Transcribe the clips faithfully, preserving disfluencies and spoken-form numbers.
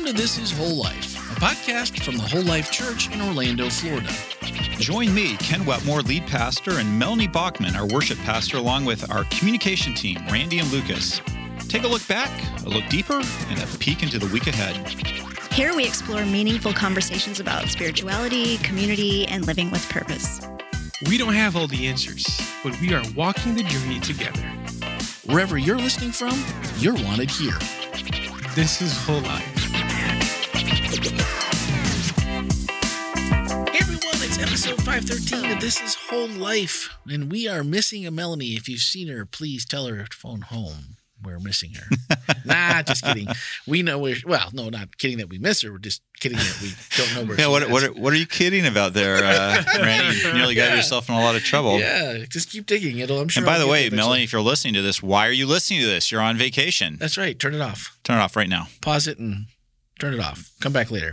to This Is Whole Life, a podcast from the Whole Life Church in Orlando, Florida. Join me, Ken Wetmore, lead pastor, and Melanie Bachman, our worship pastor, along with our communication team, Randy and Lucas. Take a look back, a look deeper, and a peek into the week ahead. Here we explore meaningful conversations about spirituality, community, and living with purpose. We don't have all the answers, but we are walking the journey together. Wherever you're listening from, you're wanted here. This is Whole Life. Hey everyone, it's episode five thirteen of This Is Whole Life, and we are missing a Melanie. If you've seen her, please tell her to phone home. We're missing her. Nah, just kidding. We know we're, well, no, not kidding that we miss her. We're just kidding that we don't know where yeah, she what, is. what, what are you kidding about there, uh, Randy? You nearly got Yeah. yourself in a lot of trouble. Yeah, just keep digging. It'll, I'm sure. And by I'll the get way, there eventually. Melanie, if you're listening to this, why are you listening to this? You're on vacation. That's right. Turn it off. Turn it off right now. Pause it and turn it off. Come back later.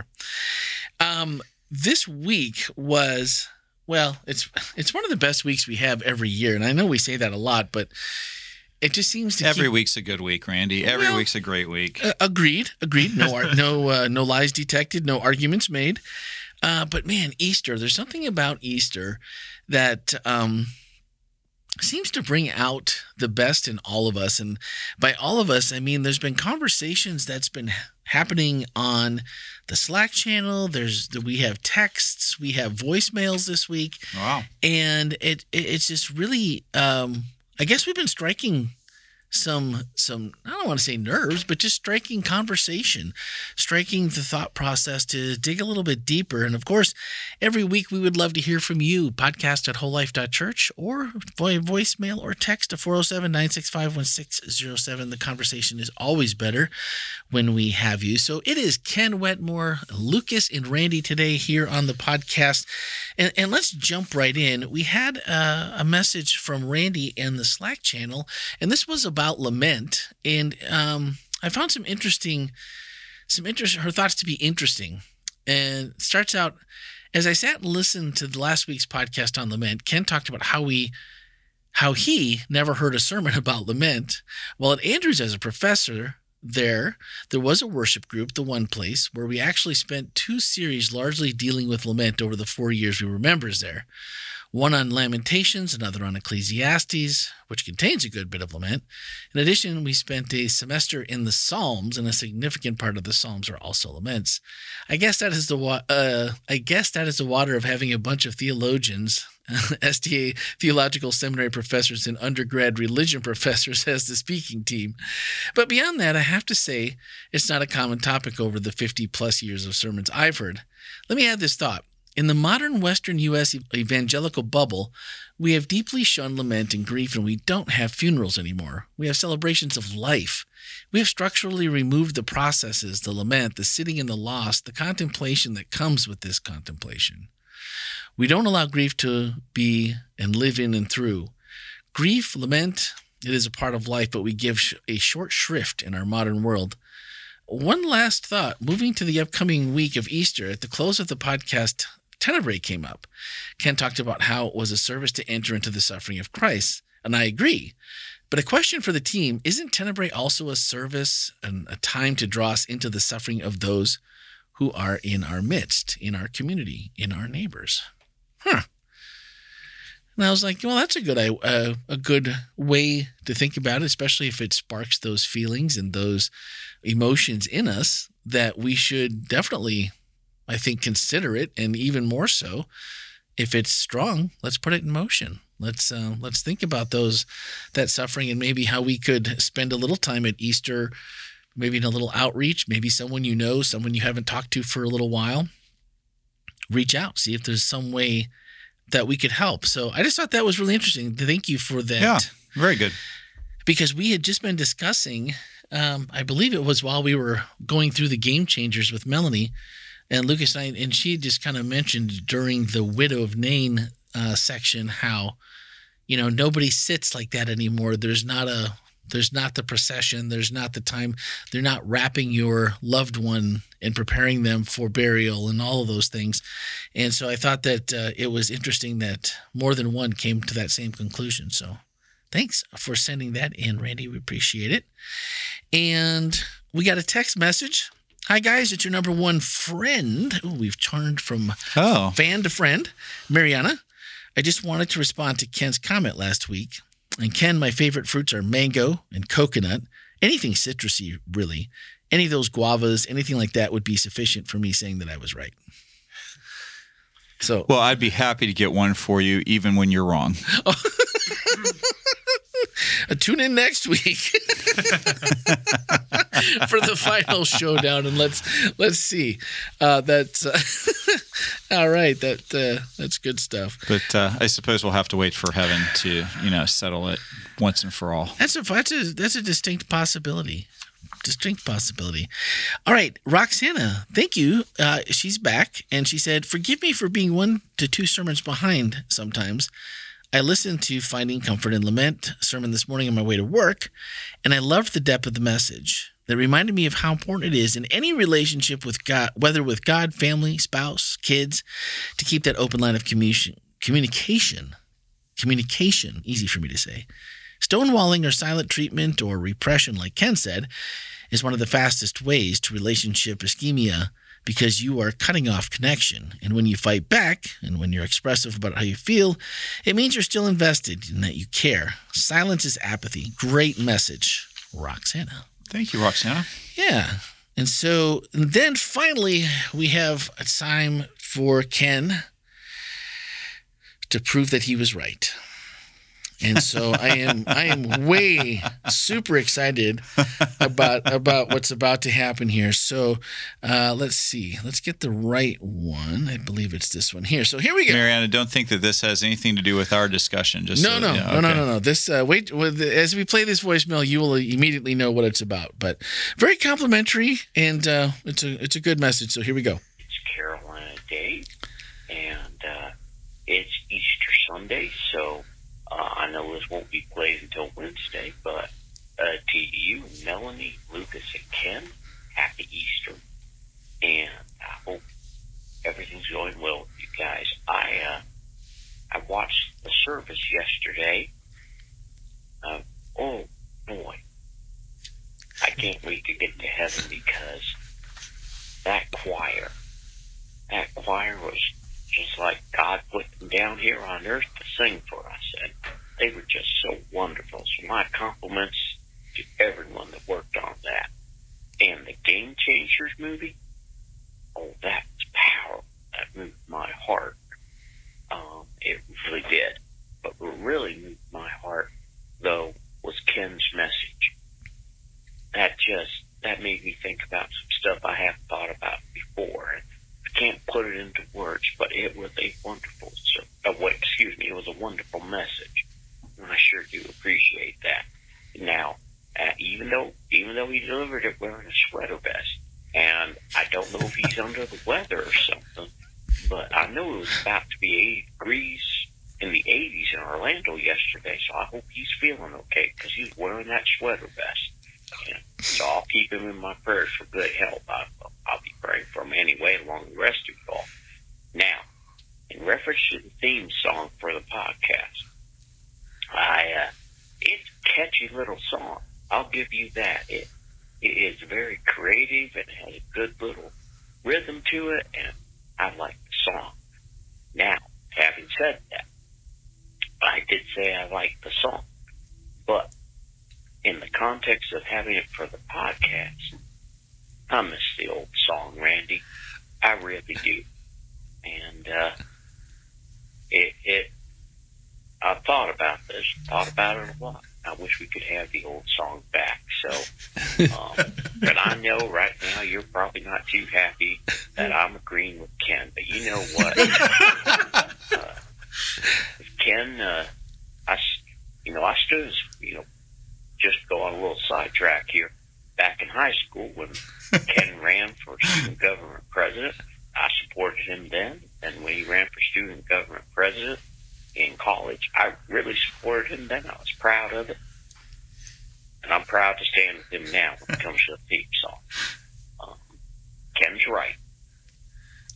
Um, this week was, well, it's it's one of the best weeks we have every year. And I know we say that a lot, but it just seems to Every keep, week's a good week, Randy. Every Well, week's a great week. uh, agreed. Agreed. No ar- no uh, no lies detected, no arguments made. Uh, but man, Easter, there's something about Easter that um, seems to bring out the best in all of us. And by all of us, I mean there's been conversations that's been happening on the Slack channel. There's we have texts, we have voicemails this week, Wow. and it, it it's just really um, I guess we've been striking some some I don't want to say nerves, but just striking conversation, striking the thought process to dig a little bit deeper. And of course, every week we would love to hear from you. Podcast at whole life dot church or via voicemail or text to four oh seven, nine six five, one six oh seven. The conversation is always better when we have you. So it is Ken Wetmore, Lucas, and Randy today here on the podcast. And, and let's jump right in. We had uh, a message from Randy in the Slack channel, and this was about lament. And um, I found some interesting, some interest, her thoughts to be interesting. And it starts out, as I sat and listened to the last week's podcast on lament, Ken talked about how we, how he never heard a sermon about lament. Well, at Andrews as a professor, There, there was a worship group, The One Place, where we actually spent two series largely dealing with lament over the four years we were members there. One on Lamentations, another on Ecclesiastes, which contains a good bit of lament. In addition, we spent a semester in the Psalms, and a significant part of the Psalms are also laments. I guess that is the wa- uh, I guess that is the water of having a bunch of theologians, S T A theological seminary professors and undergrad religion professors as the speaking team. But beyond that, I have to say it's not a common topic over the fifty plus years of sermons I've heard. Let me add this thought. In the modern Western U S evangelical bubble, we have deeply shunned lament and grief, and we don't have funerals anymore. We have celebrations of life. We have structurally removed the processes, the lament, the sitting in the loss, the contemplation that comes with this contemplation. We don't allow grief to be and live in and through. Grief, lament, it is a part of life, but we give a short shrift in our modern world. One last thought. Moving to the upcoming week of Easter, at the close of the podcast, Tenebrae came up. Ken talked about how it was a service to enter into the suffering of Christ, and I agree. But a question for the team, isn't Tenebrae also a service and a time to draw us into the suffering of those who are in our midst, in our community, in our neighbors? Huh. And I was like, well, that's a good uh, a good way to think about it, especially if it sparks those feelings and those emotions in us that we should definitely, I think, consider it. And even more so, if it's strong, let's put it in motion. Let's uh, let's think about those, that suffering, and maybe how we could spend a little time at Easter, maybe in a little outreach, maybe someone you know, someone you haven't talked to for a little while. Reach out, see if there's some way that we could help. So I just thought that was really interesting. Thank you for that. Yeah, very good. Because we had just been discussing, um, I believe it was while we were going through the Game Changers with Melanie and Lucas and I, and she just kind of mentioned during the Widow of Nain uh, section how, you know, nobody sits like that anymore. There's not a There's not the procession. There's not the time. They're not wrapping your loved one and preparing them for burial and all of those things. And so I thought that uh, it was interesting that more than one came to that same conclusion. So thanks for sending that in, Randy. We appreciate it. And we got a text message Hi, guys. It's your number one friend. Ooh, we've turned from Oh. fan to friend, Mariana. I just wanted to respond to Ken's comment last week. And Ken, my favorite fruits are mango and coconut. Anything citrusy, really. Any of those guavas, anything like that would be sufficient for me saying that I was right. So, Well, I'd be happy to get one for you, even when you're wrong. Uh, tune in next week for the final showdown, and let's let's see. Uh, that's uh, all right. That uh, that's good stuff. But uh, I suppose we'll have to wait for heaven to, you know, settle it once and for all. That's a that's a that's a distinct possibility. Distinct possibility. All right, Roxana, thank you. Uh, she's back, and she said, "Forgive me for being one to two sermons behind sometimes. I listened to Finding Comfort in Lament sermon this morning on my way to work, and I loved the depth of the message. That reminded me of how important it is in any relationship with God, whether with God, family, spouse, kids, to keep that open line of communication. Communication. Communication, easy for me to say. Stonewalling or silent treatment or repression, like Ken said, is one of the fastest ways to relationship ischemia because you are cutting off connection. And when you fight back and when you're expressive about how you feel, it means you're still invested and that you care. Silence is apathy. Great message, Roxana." Thank you, Roxana. Yeah. And so and then finally, we have a time for Ken to prove that he was right. And so I am I am way super excited about about what's about to happen here. So uh, let's see. Let's get the right one. I believe it's this one here. So here we go. Mariana, don't think that this has anything to do with our discussion. Just No, so, no, yeah, no, no, okay. no, no. This uh, wait. With, as we play this voicemail, you will immediately know what it's about. But very complimentary, and uh, it's a it's a good message. So here we go. It's Carolina Day, and uh, it's Easter Sunday, so uh, I know this won't be played until Wednesday, but uh, to you, Melanie, Lucas, and Ken, happy Easter, and I hope everything's going well with you guys. I uh, I watched the service yesterday. Uh, oh, boy. I can't wait to get to heaven because that choir, that choir was just like God put them down here on earth to sing for us. And they were just so wonderful. So my compliments to everyone that worked on that. And the Game Changers movie, oh, that was powerful. That moved my heart. Um, it really did. But what really moved my heart, though, was Ken's message. That just, that made me think about some stuff I haven't thought about before. And I can't put it into words, but it was a wonderful, uh, wait, excuse me, it was a wonderful message. And I sure do appreciate that. Now, uh, even though, even though he delivered it wearing a sweater vest, and I don't know if he's under the weather or something, but I know it was about to be eighty degrees in the eighties in Orlando yesterday, so I hope he's feeling okay because he's wearing that sweater vest. And so I'll keep him in my prayers for good health. I, I'll be praying for him anyway, along the rest of you all. Now, in reference to the theme song for the podcast, I uh, it's a catchy little song. I'll give you that. It it is very creative and has a good little rhythm to it, and I like the song. Now, having said that, I did say I like the song, but in the context of having it for the podcast, I miss the old song, Randy. I really do. And uh, it, it, I thought about this, thought about it a lot. I wish we could have the old song back. So, um, but I know right now you're probably not too happy that I'm agreeing with Ken. But you know what? uh, Ken, uh, I, you know, I stood, you know, just go on a little sidetrack here. Back in high school, when Ken ran for student government president, I supported him then. And when he ran for student government president in college, I really supported him then. I was proud of it. And I'm proud to stand with him now when it comes to the theme song. Um, Ken's right.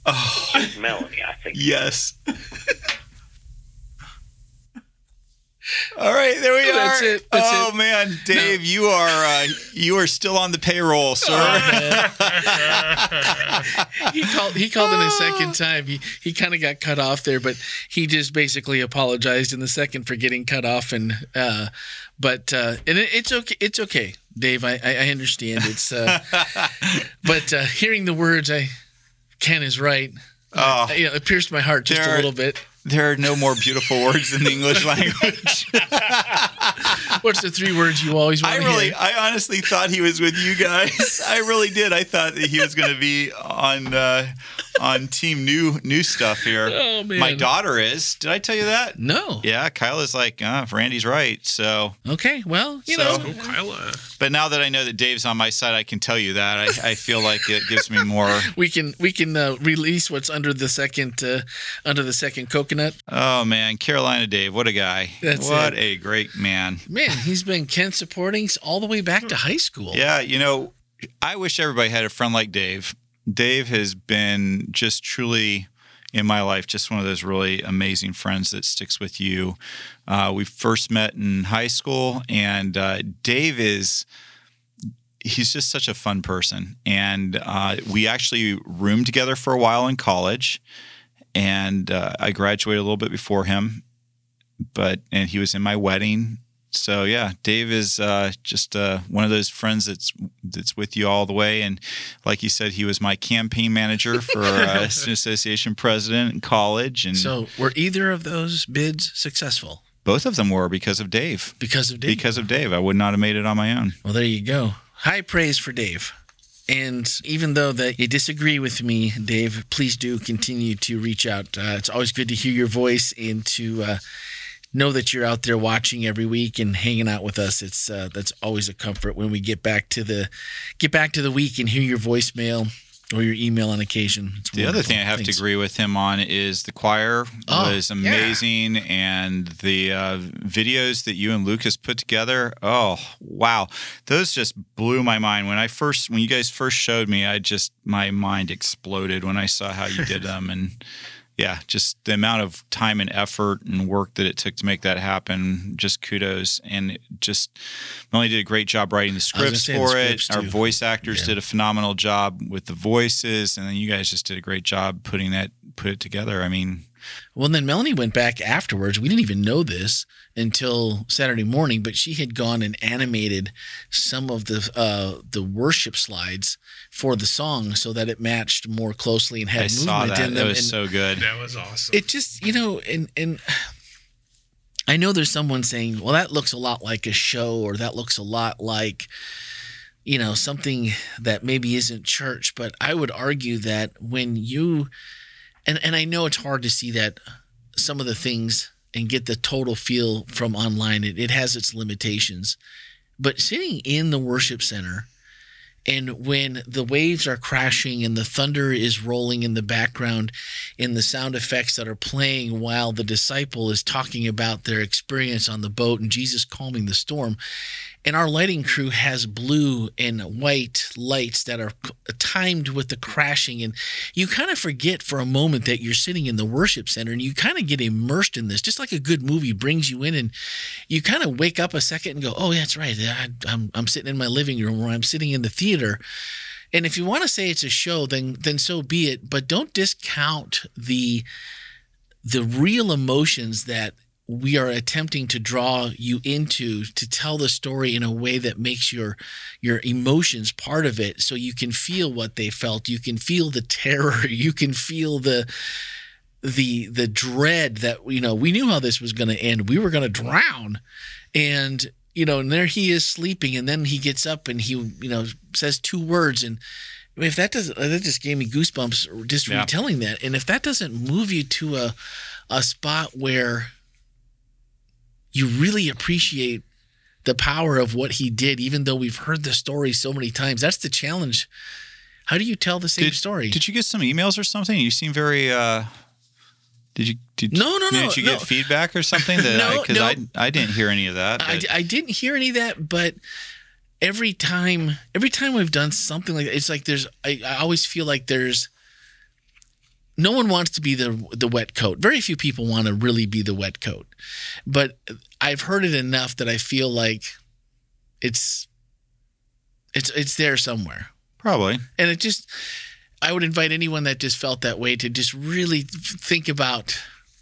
Oh, Melanie, I think. yes. All right, there we That's are. it, that's oh it. man, Dave, no. you are uh, you are still on the payroll, sir. Oh, he called. He called in a second time. He he kind of got cut off there, but he just basically apologized in the second for getting cut off. And uh, but uh, and it, it's okay. It's okay, Dave. I I understand. It's uh, but uh, hearing the words, I Ken is right. Oh, uh, you know, it pierced my heart just there, a little bit. There are no more beautiful words in the English language. What's the three words you always want I to really, hear? I honestly thought he was with you guys. I really did. I thought that he was going to be on uh, on team new new stuff here. Oh man, my daughter is. Did I tell you that? No. Yeah, Kyla's like, uh, Randy's right. So okay, well, you so, know, Oh, Kyla. But now that I know that Dave's on my side, I can tell you that. I, I feel like it gives me more. we can we can uh, release what's under the second uh, under the second coconut. Oh man, Carolina Dave, what a guy! That's what it. a great man. Man, he's been Ken supporting all the way back to high school. Yeah, you know, I wish everybody had a friend like Dave. Dave has been just truly in my life, just one of those really amazing friends that sticks with you. Uh, we first met in high school, and uh, Dave is. He's just such a fun person. And uh, we actually roomed together for a while in college. And uh, I graduated a little bit before him, but and he was in my wedding. So yeah, Dave is uh, just uh, one of those friends that's that's with you all the way. And like you said, he was my campaign manager for uh, Student Association president in college. And So were either of those bids successful? both of them were because of Dave. Because of Dave? Because of Dave, I would not have made it on my own. Well, there you go. High praise for Dave. And even though that you disagree with me, Dave, please do continue to reach out. Uh, it's always good to hear your voice and to uh, know that you're out there watching every week and hanging out with us. It's uh, that's always a comfort when we get back to the get back to the week and hear your voicemail or your email on occasion. It's The other wonderful. thing I have Thanks. to agree with him on is the choir Oh, was amazing, and the uh, videos that you and Lucas put together. Oh wow, those just blew my mind when I first when you guys first showed me. I just my mind exploded when I saw how you did them, and yeah, just the amount of time and effort and work that it took to make that happen. Just kudos, and it just Melanie did a great job writing the scripts say the for scripts, it. Our too. voice actors Yeah. did a phenomenal job with the voices, and then you guys just did a great job putting that put it together. I mean, Well, and then Melanie went back afterwards. We didn't even know this until Saturday morning, but she had gone and animated some of the uh, the worship slides for the song so that it matched more closely and had I movement saw that. in That them. was And so good. That was awesome. it just, you know, and and I know there's someone saying, well, that looks a lot like a show, or that looks a lot like, you know, something that maybe isn't church. But I would argue that when you, and, and I know it's hard to see that some of the things and get the total feel from online, it, it has its limitations. But sitting in the worship center, and when the waves are crashing and the thunder is rolling in the background and the sound effects that are playing while the disciple is talking about their experience on the boat and Jesus calming the storm, and our lighting crew has blue and white lights that are timed with the crashing, and you kind of forget for a moment that you're sitting in the worship center, and you kind of get immersed in this, just like a good movie brings you in, and you kind of wake up a second and go, oh, yeah, that's right. I, I'm, I'm sitting in my living room, or I'm sitting in the theater. And if you want to say it's a show, then then so be it, but don't discount the the real emotions that we are attempting to draw you into, to tell the story in a way that makes your your emotions part of it, so you can feel what they felt. You can feel the terror. You can feel the the the dread that, you know, we knew how this was going to end. We were going to drown, and you know, and there he is sleeping, and then he gets up and he, you know, says two words, and I mean, if that doesn't, that just gave me goosebumps just Yeah. retelling that. And if that doesn't move you to a a spot where you really appreciate the power of what he did, even though we've heard the story so many times, that's the challenge. How do you tell the same Did, story? did you get some emails or something? You seem very. Uh, did you? Did, No, no, no, Did you no. get feedback or something? That No, Because no. I, I didn't hear any of that. I, but- I didn't hear any of that, but every time, every time we've done something like that, it's like there's, I, I always feel like there's no one wants to be the the wet coat. Very few people want to really be the wet coat. But I've heard it enough that I feel like it's it's it's there somewhere. Probably. And it just, I would invite anyone that just felt that way to just really think about.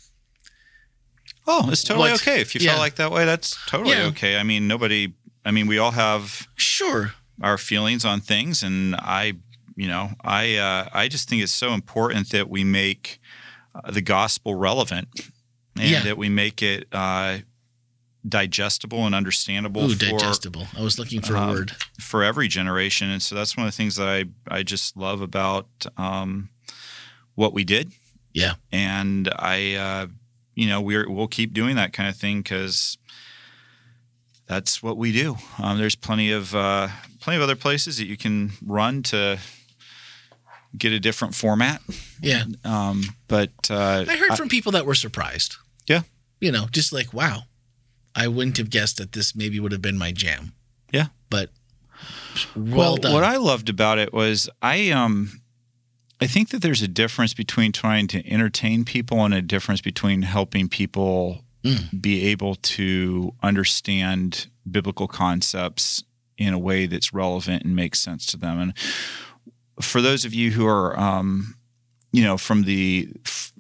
Oh, it's totally what, okay. If you yeah. felt like that way, that's totally Yeah. okay. I mean, nobody, I mean, we all have Sure. our feelings on things. And I, you know, I, uh, I just think it's so important that we make uh, the gospel relevant and Yeah. that we make it uh, digestible and understandable Ooh, for, digestible. I was looking for a um, word. for every generation. And so that's one of the things that I, I just love about um, what we did. Yeah. And I, uh, you know, we're, we'll keep doing that kind of thing because that's what we do. Um, there's plenty of uh, plenty of other places that you can run to get a different format. Yeah. Um, but uh, I heard from people that were surprised. Yeah. You know, just like, wow, I wouldn't have guessed that this maybe would have been my jam. Yeah. But well, well, done. what I loved about it was I um I think that there's a difference between trying to entertain people and a difference between helping people Mm. be able to understand biblical concepts in a way that's relevant and makes sense to them. And for those of you who are, um, you know, from the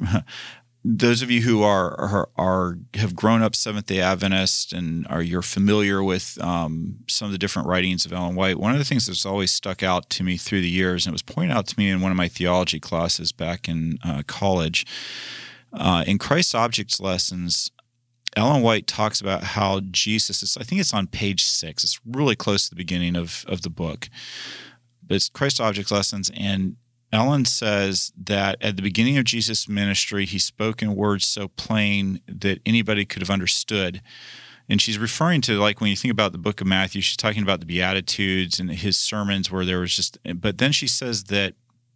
those of you who are, are are have grown up Seventh-day Adventist and are you're familiar with um, some of the different writings of Ellen White, one of the things that's always stuck out to me through the years, and it was pointed out to me in one of my theology classes back in uh, college, uh, in Christ's Objects Lessons, Ellen White talks about how Jesus is, I think it's on page six. It's really close to the beginning of, of the book. But it's Christ's Objects Lessons, and Ellen says that at the beginning of Jesus' ministry, he spoke in words so plain that anybody could have understood. And she's referring to, like, when you think about the book of Matthew, she's talking about the Beatitudes and his sermons where there was just, but then she says that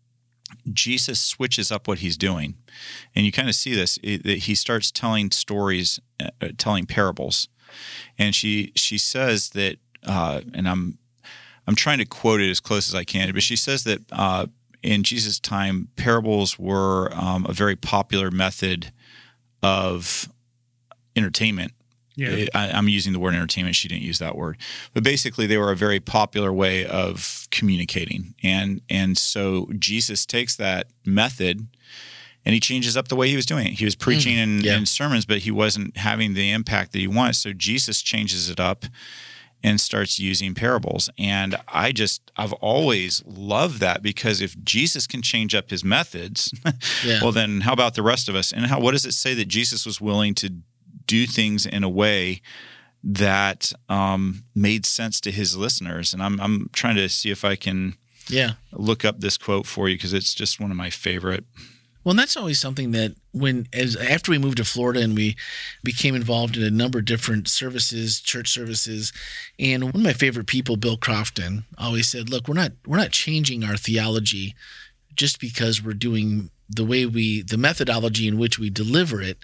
Jesus switches up what he's doing. And you kind of see this, it, that he starts telling stories, uh, telling parables. And she she says that, uh, and I'm I'm trying to quote it as close as I can, but she says that uh, in Jesus' time, parables were um, a very popular method of entertainment. Yeah. I, I'm using the word entertainment. She didn't use that word. But basically, they were a very popular way of communicating. And and so Jesus takes that method and he changes up the way he was doing it. He was preaching in, yeah. in sermons, but he wasn't having the impact that he wanted. So Jesus changes it up and starts using parables. And I just, I've always loved that, because if Jesus can change up his methods, Yeah. well, then how about the rest of us? And how, what does it say that Jesus was willing to do things in a way that um, made sense to his listeners? And I'm I'm trying to see if I can Yeah. look up this quote for you, because it's just one of my favorite. Well, and that's always something that when, as after we moved to Florida and we became involved in a number of different services, church services, and one of my favorite people, Bill Crofton, always said, "Look, we're not we're not changing our theology just because we're doing the way we the methodology in which we deliver it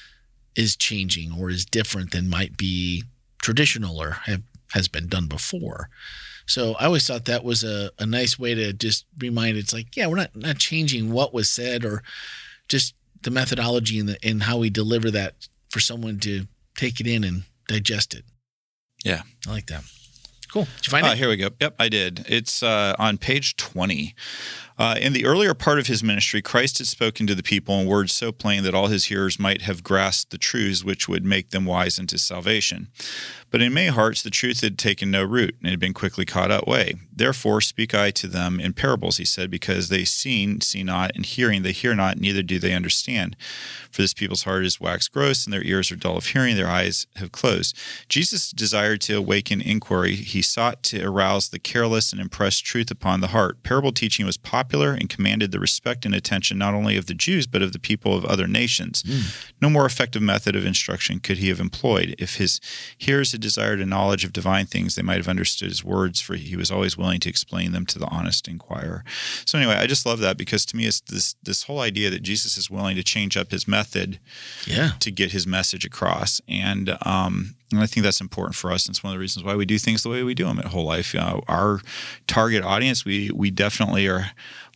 is changing or is different than might be traditional or have has been done before." So I always thought that was a, a nice way to just remind, it's like, yeah, we're not, not changing what was said, or just the methodology and the and how we deliver that for someone to take it in and digest it. Yeah. I like that. Cool. Did you find Ah, it? here we go. Yep, I did. It's uh, on page twenty. Uh, in the earlier part of his ministry, Christ had spoken to the people in words so plain that all his hearers might have grasped the truths which would make them wise unto salvation. But in many hearts the truth had taken no root, and had been quickly caught away. Therefore speak I to them in parables, he said, because they seeing, see not, and hearing, they hear not, neither do they understand. For this people's heart is waxed gross, and their ears are dull of hearing, their eyes have closed. Jesus desired to awaken inquiry. He sought to arouse the careless and impress truth upon the heart. Parable teaching was popular and commanded the respect and attention not only of the Jews, but of the people of other nations. Mm. No more effective method of instruction could he have employed. If his hearers had desired a knowledge of divine things, they might have understood his words, for he was always willing to explain them to the honest inquirer. So anyway, I just love that, because to me it's this this whole idea that Jesus is willing to change up his method Yeah. to get his message across. And um, and I think that's important for us. And it's one of the reasons why we do things the way we do them at Whole Life. Uh, our target audience, we we definitely are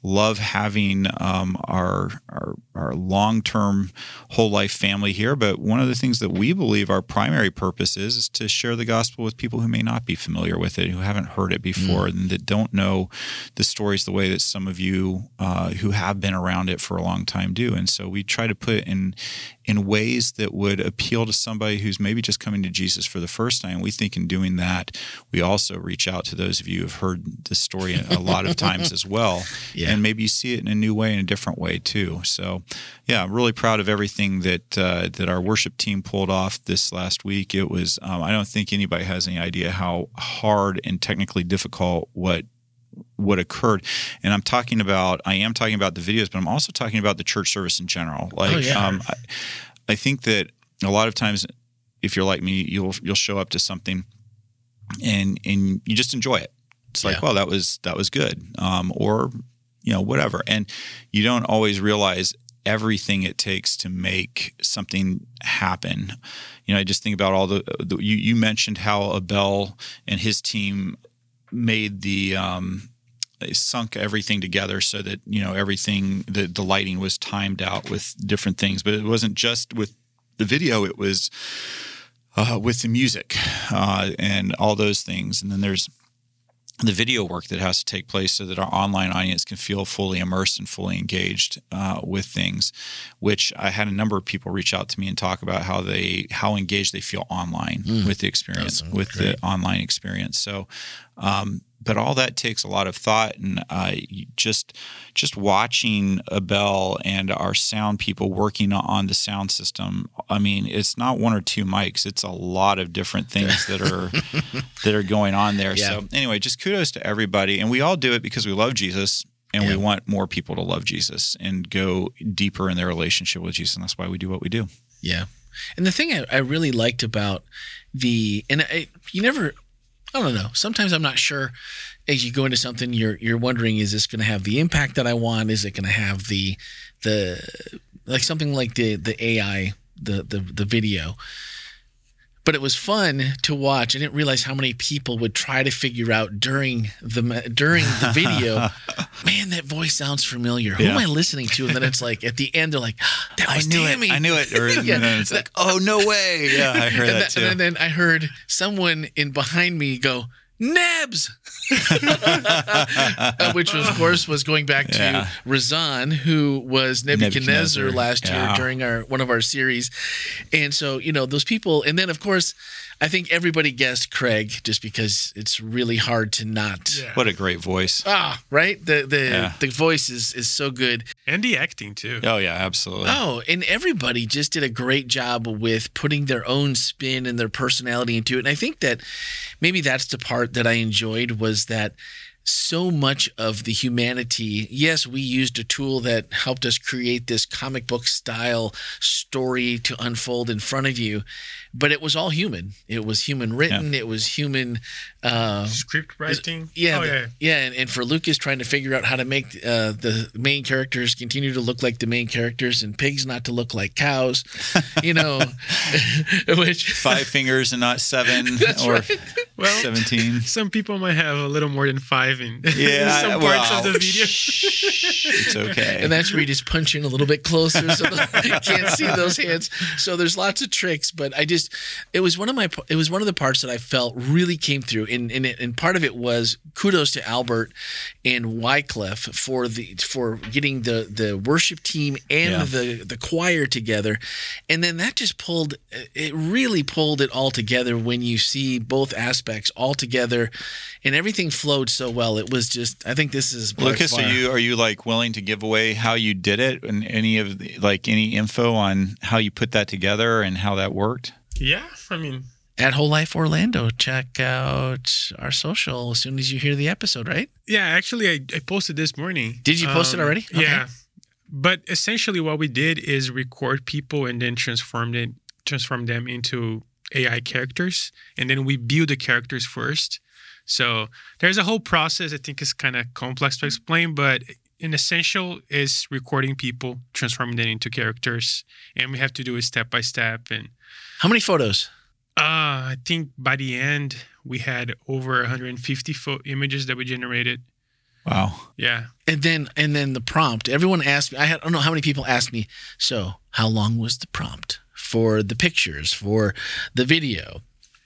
love having um, our, our our long-term whole life family here. But one of the things that we believe our primary purpose is is to share the gospel with people who may not be familiar with it, who haven't heard it before, mm. and that don't know the stories the way that some of you uh, who have been around it for a long time do. And so we try to put it in in ways that would appeal to somebody who's maybe just coming to Jesus for the first time. We think in doing that, we also reach out to those of you who've heard this story a lot of times as well. Yeah. And maybe you see it in a new way, in a different way too. So yeah, I'm really proud of everything that uh, that our worship team pulled off this last week. It was, um, I don't think anybody has any idea how hard and technically difficult what what occurred. And I'm talking about, I am talking about the videos, but I'm also talking about the church service in general. Like, oh, yeah. um, I, I think that a lot of times, if you're like me, you'll you'll show up to something and and you just enjoy it. It's like, yeah. well, that was that was good, um, or you know, whatever. And you don't always realize everything it takes to make something happen. You know, I just think about all the, the you you mentioned how Abel and his team made the um, they sunk everything together so that, you know, everything, the, the lighting was timed out with different things. But it wasn't just with the video, it was uh, with the music uh, and all those things. And then there's the video work that has to take place so that our online audience can feel fully immersed and fully engaged uh, with things, which I had a number of people reach out to me and talk about how they, how engaged they feel online mm. with the experience, with great. the online experience. So, um, but all that takes a lot of thought, and uh, just just watching Abel and our sound people working on the sound system. I mean, it's not one or two mics; it's a lot of different things that are that are going on there. Yeah. So anyway, just kudos to everybody, and we all do it because we love Jesus, and yeah. we want more people to love Jesus and go deeper in their relationship with Jesus, and that's why we do what we do. Yeah, and the thing I, I really liked about the and I, you never. I don't know. Sometimes I'm not sure. As you go into something, you're you're wondering, is this going to have the impact that I want? Is it going to have the the like something like the the A I, the the the video? But it was fun to watch. I didn't realize how many people would try to figure out during the during the video, man, that voice sounds familiar. Who yeah. am I listening to? And then it's like at the end, they're like, that was I knew Tammy. it. I knew it. Or yeah. then it's like, oh, no way. Yeah, I heard and that too. And then I heard someone in behind me go, Nebs, uh, which was, of course was going back to yeah. Razan, who was Nebuchadnezzar, Nebuchadnezzar. last yeah. year during our one of our series. And so, you know, those people, and then of course, I think everybody guessed Craig just because it's really hard to not. Yeah. What a great voice. Ah, right? The the yeah. the voice is, is so good. And the acting too. Oh yeah, absolutely. Oh, and everybody just did a great job with putting their own spin and their personality into it. And I think that maybe that's the part that I enjoyed, was that so much of the humanity, yes, we used a tool that helped us create this comic book style story to unfold in front of you, but it was all human. It was human written. Yeah. It was human uh, script writing. Yeah, oh, yeah, yeah, and, and for Lucas trying to figure out how to make uh, the main characters continue to look like the main characters and pigs not to look like cows, you know, which five fingers and not seven or right. well, seventeen. Some people might have a little more than five in yeah, some well, parts of the video. It's okay. And that's where you just punch in a little bit closer so that you can't see those hands. So there's lots of tricks, but I just, it was one of my, it was one of the parts that I felt really came through. And, and, it, and part of it was kudos to Albert and Wycliffe for the, for getting the, the worship team and yeah. the, the choir together. And then that just pulled, it really pulled it all together when you see both aspects all together and everything flowed so well. It was just, I think this is Lucas, are you are you like willing to give away how you did it and any of the, like any info on how you put that together and how that worked? Yeah, I mean, at Whole Life Orlando, check out our social as soon as you hear the episode, right? Yeah, actually, I, I posted this morning. Did you post um, it already? Okay. Yeah, but essentially what we did is record people and then transform it, transform them into A I characters, and then we build the characters first. So there's a whole process. I think it's kind of complex to explain, but in essential is recording people, transforming them into characters, and we have to do it step by step. And how many photos? Uh, I think by the end we had over one hundred fifty fo- images that we generated. Wow. Yeah. And then and then the prompt. Everyone asked me. I, had, I don't know how many people asked me. So how long was the prompt for the pictures, for the video?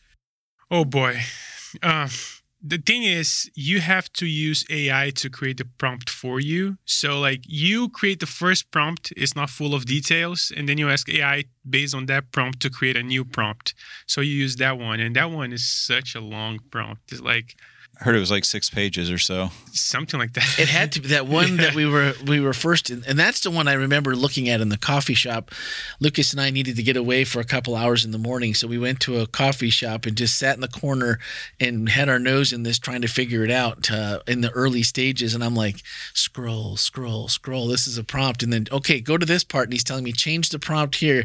Oh boy. Uh, the thing is, you have to use A I to create the prompt for you. So like you create the first prompt, it's not full of details, and then you ask A I based on that prompt to create a new prompt. So you use that one, and that one is such a long prompt. It's like I heard it was like six pages or so. something like that. It had to be that one Yeah. that we were we were first in, and that's the one I remember looking at in the coffee shop. Lucas and I needed to get away for a couple hours in the morning, so we went to a coffee shop and just sat in the corner and had our nose in this, trying to figure it out uh, in the early stages. And I'm like, scroll, scroll, scroll. This is a prompt, and then okay, go to this part, and he's telling me change the prompt here.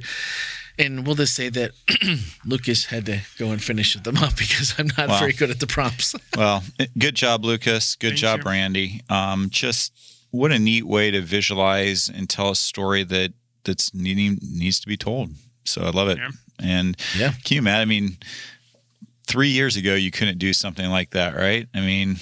And we'll just say that Lucas had to go and finish them up because I'm not Wow. very good at the prompts. Well, good job, Lucas. Good Thank job, you. Randy. Um, just what a neat way to visualize and tell a story that that's needing needs to be told. So I love it. Yeah. And Yeah. can you imagine? I mean, three years ago you couldn't do something like that, right? I mean,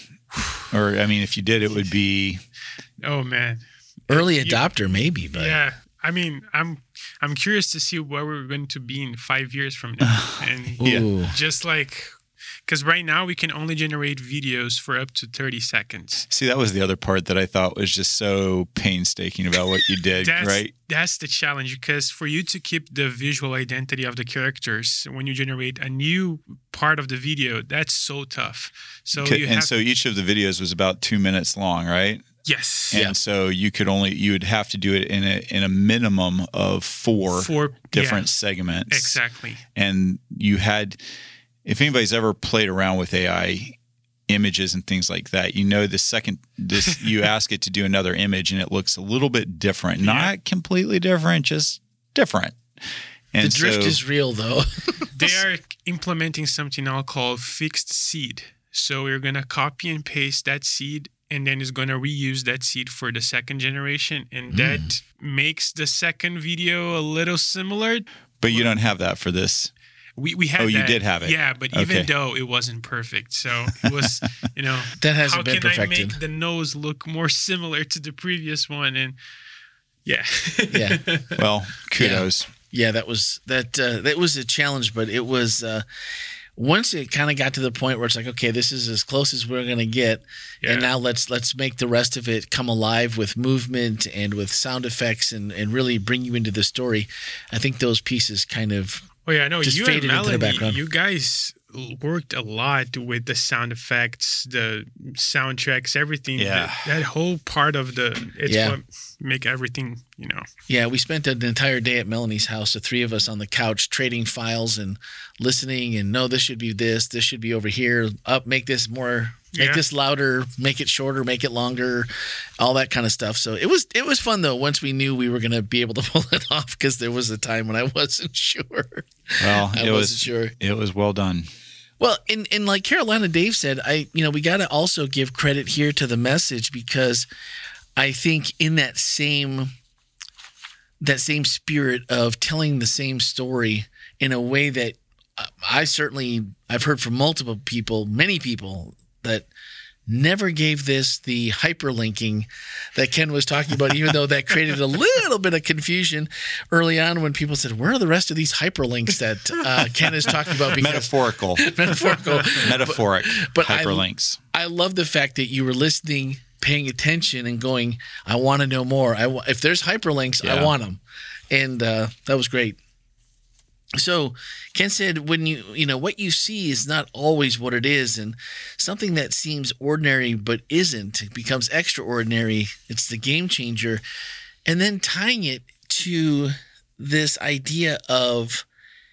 or I mean, if you did, it would be Oh man. Early You- adopter, maybe, but Yeah. I mean, I'm I'm curious to see where we're going to be in five years from now. And Yeah. Ooh. just like, because right now we can only generate videos for up to thirty seconds. See, that was the other part that I thought was just so painstaking about what you did, That's, right? that's the challenge, because for you to keep the visual identity of the characters when you generate a new part of the video, that's so tough. So Okay, you and have so each of the videos was about two minutes long, right? yes, And so you could only you would have to do it in a in a minimum of four for different yeah, segments. exactly. And you had, if anybody's ever played around with A I images and things like that, you know the second this you ask it to do another image and it looks a little bit different, Yeah. not completely different, just different. And the drift so, is real, though. They are implementing something now called fixed seed. So we're going to copy and paste that seed, and then it's going to reuse that seed for the second generation. And that makes the second video a little similar. but you don't have that for this. We, we had Oh, you that. did have it. Yeah, but even Okay. though it wasn't perfect. So it was, you know, That hasn't how been can I perfected. make the nose look more similar to the previous one? And yeah. Yeah. Well, kudos. Yeah, that was that. Uh, that was a challenge, but it was uh, once it kind of got to the point where it's like, okay, this is as close as we're gonna get, Yeah. and now let's let's make the rest of it come alive with movement and with sound effects and and really bring you into the story. I think those pieces kind of Oh yeah, no, just you and faded into the Melanie, background. you guys worked a lot with the sound effects, the soundtracks, everything. Yeah. That, that whole part of the it's Yeah. what make everything, you know. Yeah, we spent an entire day at Melanie's house, the three of us on the couch, trading files and listening. And no, this should be this. This should be over here. Up, make this more, make Yeah. this louder, make it shorter, make it longer, all that kind of stuff. So it was it was fun though. Once we knew we were going to be able to pull it off, because there was a time when I wasn't sure. Well, I it wasn't was sure. it was well done. Well, and, and like Carolina Dave said, I you know we got to also give credit here to the message, because I think in that same that same spirit of telling the same story in a way that uh, I certainly I've heard from multiple people, many people that never gave this the hyperlinking that Ken was talking about, even though that created a little bit of confusion early on when people said, where are the rest of these hyperlinks that uh, Ken is talking about? Because Metaphorical, metaphorical. metaphoric but I- hyperlinks. I love the fact that you were listening, paying attention, and going, I want to know more. I w- if there's hyperlinks, I Yeah. want them. And uh, that was great. So Ken said, when you, you know, what you see is not always what it is. And something that seems ordinary but isn't, it becomes extraordinary. It's the game changer. And then tying it to this idea of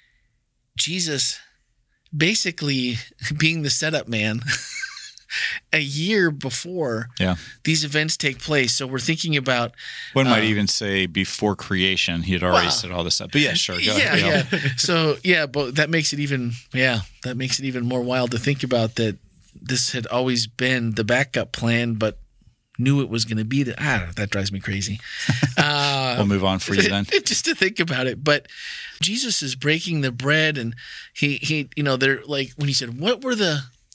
Jesus basically being the setup man a year before Yeah. these events take place. So we're thinking about One might Uh, even say before creation, he had already Wow. set all this up. But yeah, sure. Go yeah, ahead. yeah. So yeah, but that makes it even yeah, that makes it even more wild to think about that this had always been the backup plan, but knew it was going to be the ah that drives me crazy. Uh, We'll move on for you then. just to think about it. But Jesus is breaking the bread, and he he you know they're like when he said, what were the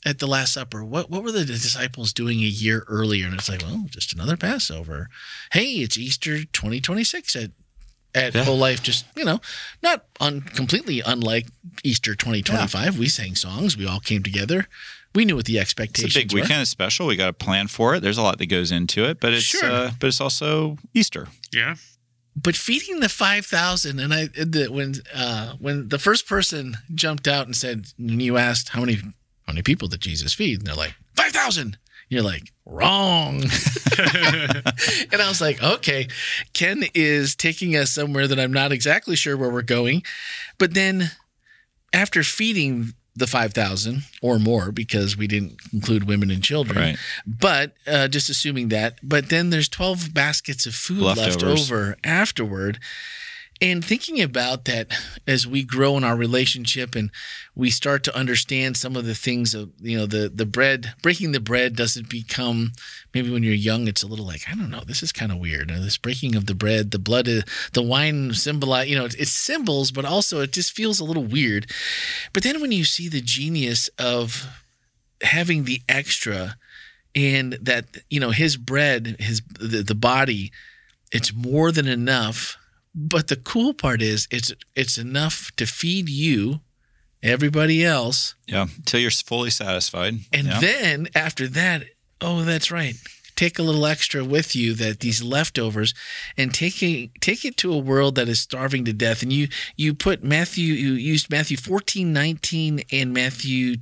at the Last Supper? What what were the disciples doing a year earlier? And it's like, well, just another Passover. Hey, it's Easter twenty twenty-six at at Yeah. Whole Life. Just, you know, not un, completely unlike Easter twenty twenty-five. We sang songs. We all came together. We knew what the It's expectations a big were. weekend. It's special. We got to plan for it. There's a lot that goes into it, but it's Sure. uh, but it's also Easter. Yeah. But feeding the five thousand, and I the, when uh, when the first person jumped out and said, and you asked how many how many people did Jesus feed, and they're like five thousand. You're like, wrong. And I was like, okay, Ken is taking us somewhere that I'm not exactly sure where we're going. But then after feeding the five thousand or more, because we didn't include women and children, Right. but uh, just assuming that, but then there's twelve baskets of food left Leftovers. over afterward. And thinking about that as we grow in our relationship and we start to understand some of the things of, you know, the the bread, breaking the bread doesn't become, maybe when you're young, it's a little like, I don't know, this is kind of weird. Or this breaking of the bread, the blood, uh, the wine symbolize, you know, it's, it's symbols, but also it just feels a little weird. But then when you see the genius of having the extra and that, you know, his bread, his the, the body, it's more than enough. But the cool part is it's it's enough to feed you, everybody else, Yeah, until you're fully satisfied. and yeah. then after that, oh, that's right. Take a little extra with you, that these leftovers, and take it, take it to a world that is starving to death. And you you put Matthew, you used Matthew fourteen nineteen and Matthew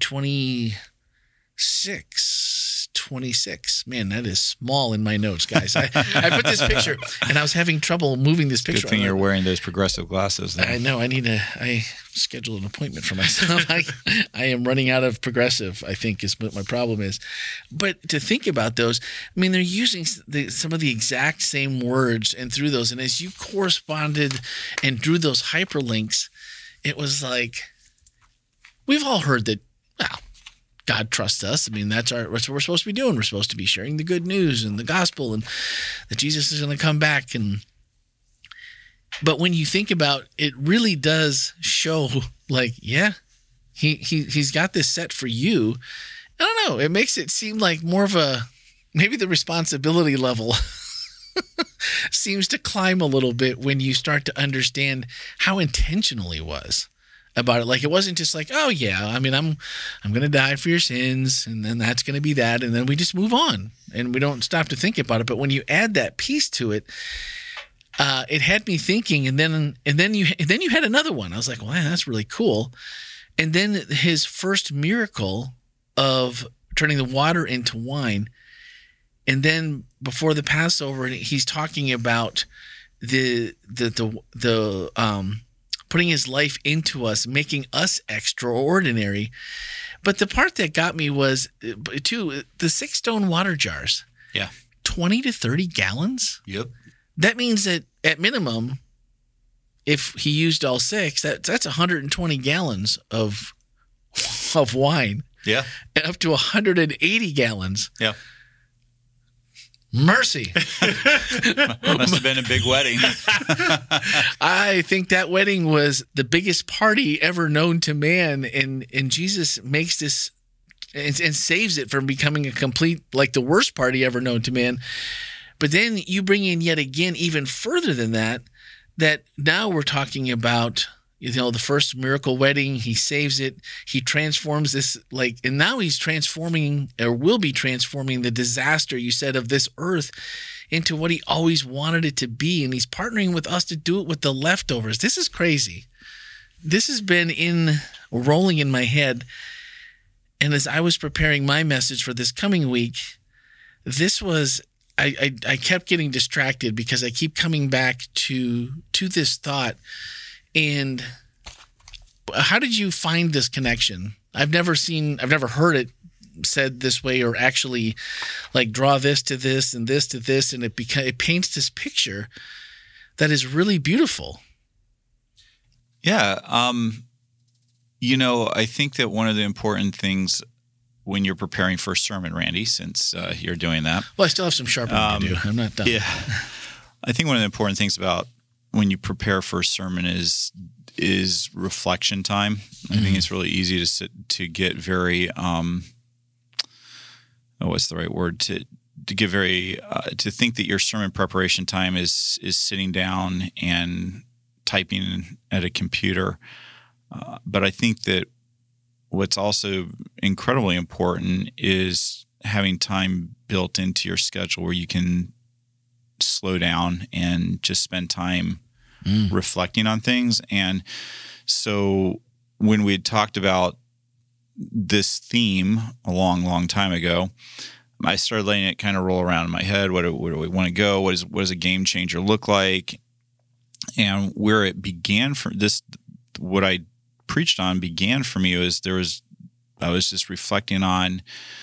twenty-six twenty-six. Man, that is small in my notes, guys. I, I put this picture, and I was having trouble moving this picture. Good thing you're wearing those progressive glasses. Then. I know. I need to. I scheduled an appointment for myself. I, I am running out of progressive, I think, is what my problem is. But to think about those, I mean, they're using the, some of the exact same words and through those. And as you corresponded and drew those hyperlinks, it was like, we've all heard that, well, God trusts us. I mean, that's our that's what we're supposed to be doing. We're supposed to be sharing the good news and the gospel, and that Jesus is going to come back. And but when you think about it, really does show, like, yeah, he he he's got this set for you. I don't know. It makes it seem like more of a, maybe the responsibility level seems to climb a little bit when you start to understand how intentional he was about it. Like, it wasn't just like, oh yeah, I mean, I'm I'm gonna die for your sins, and then that's gonna be that, and then we just move on and we don't stop to think about it. But when you add that piece to it, uh, it had me thinking, and then and then you and then you had another one. I was like, well, man, that's really cool. And then his first miracle of turning the water into wine, and then before the Passover, he's talking about the the the the um. putting his life into us, making us extraordinary. But the part that got me was, too, the six stone water jars. Yeah. twenty to thirty gallons? Yep. That means that at minimum, if he used all six, that, that's one hundred twenty gallons of, of wine. Yeah. And up to one hundred eighty gallons. Yeah. Mercy. Must have been a big wedding. I think that wedding was the biggest party ever known to man, and and Jesus makes this and, and saves it from becoming a complete, like, the worst party ever known to man. But then you bring in yet again, even further than that, that now we're talking about, you know, the first miracle wedding. He saves it. He transforms this, like, and now he's transforming, or will be transforming, the disaster, you said, of this earth into what he always wanted it to be. And he's partnering with us to do it with the leftovers. This is crazy. This has been in rolling in my head. And as I was preparing my message for this coming week, this was, I, I, I kept getting distracted because I keep coming back to, to this thought. And how did you find this connection? I've never seen, I've never heard it said this way, or actually, like, draw this to this and this to this, and it beca- it paints this picture that is really beautiful. Yeah. Um, you know, I think that one of the important things when you're preparing for a sermon, Randy, since uh, you're doing that. Well, I still have some sharpening Um, to do. I'm not done. Yeah. I think one of the important things about when you prepare for a sermon is is reflection time. I think it's really easy to sit, to get very um, oh, what's the right word to to get very uh, to think that your sermon preparation time is is sitting down and typing at a computer. Uh, but I think that what's also incredibly important is having time built into your schedule where you can slow down and just spend time mm. reflecting on things. And so when we had talked about this theme a long, long time ago, I started letting it kind of roll around in my head. What do, where do we want to go? What is what does a game changer look like? And where it began from this, what I preached on began for me was there was, I was just reflecting on,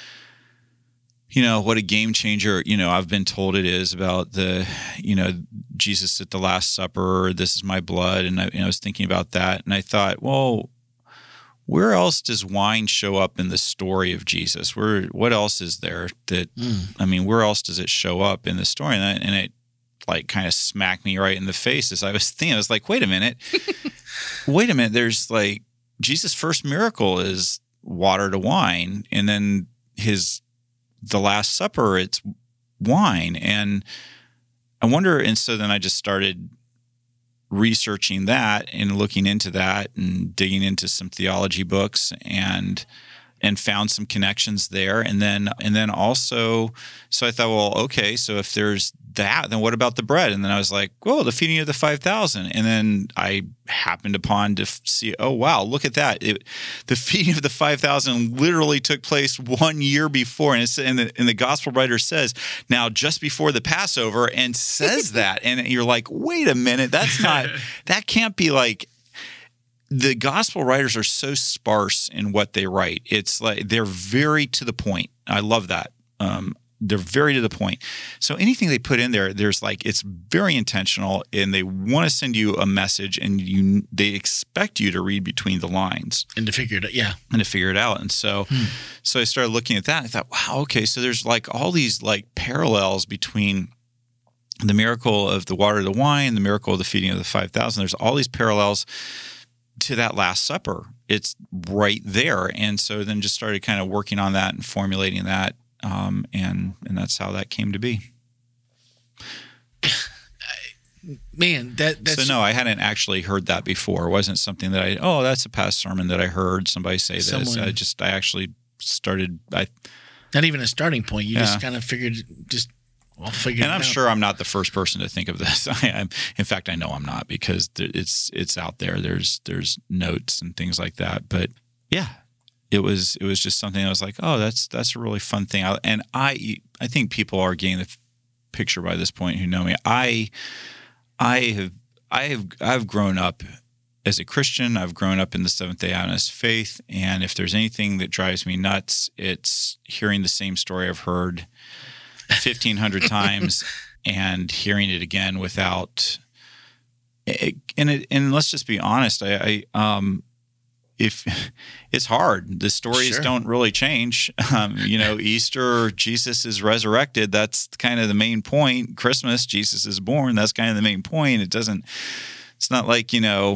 you know, what a game changer, you know, I've been told it is about the, you know, Jesus at the Last Supper, this is my blood. And I, and I was thinking about that. And I thought, well, where else does wine show up in the story of Jesus? Where, what else is there that, mm. I mean, where else does it show up in the story? And, I, and it like kind of smacked me right in the face as I was thinking. I was like, wait a minute, wait a minute. There's like, Jesus' first miracle is water to wine. And then his, the Last Supper, it's wine. And I wonder, and so then I just started researching that and looking into that and digging into some theology books and and found some connections there. And then and then also, so I thought, well, okay, so if there's that, then what about the bread? And then I was like, whoa, the feeding of the five thousand. And then I happened upon to see, oh, wow, look at that. It, the feeding of the five thousand literally took place one year before. And, it's, and, the, and the gospel writer says, now just before the Passover, and says that. And you're like, wait a minute, that's not, that can't be like, the gospel writers are so sparse in what they write. It's like they're very to the point. I love that. Um, they're very to the point. So anything they put in there, there's like it's very intentional, and they want to send you a message, and you they expect you to read between the lines and to figure it out. Yeah, and to figure it out. And so, hmm. so I started looking at that. And I thought, wow, okay. So there's like all these like parallels between the miracle of the water to the wine, the miracle of the feeding of the five thousand. There's all these parallels to that Last Supper. It's right there. And so then just started kind of working on that and formulating that. Um, and, and that's how that came to be. Man, that that's... So no, I hadn't actually heard that before. It wasn't something that I, oh, that's a past sermon that I heard somebody say this. Someone, I just, I actually started, I... Not even a starting point. You yeah. just kind of figured, just... I'll figure and it I'm out. sure I'm not the first person to think of this. I am, in fact, I know I'm not, because it's it's out there. There's there's notes and things like that. But yeah, it was it was just something I was like, oh, that's that's a really fun thing. I, and I I think people are getting the picture by this point who know me. I I have I have I've grown up as a Christian. I've grown up in the Seventh-day Adventist faith, and if there's anything that drives me nuts, it's hearing the same story I've heard fifteen hundred times and hearing it again without it, and it, and let's just be honest, I, I um if it's hard, the stories sure. don't really change. Um, you know, Easter, Jesus is resurrected. That's kind of the main point. Christmas, Jesus is born. That's kind of the main point. It doesn't, it's not like, you know,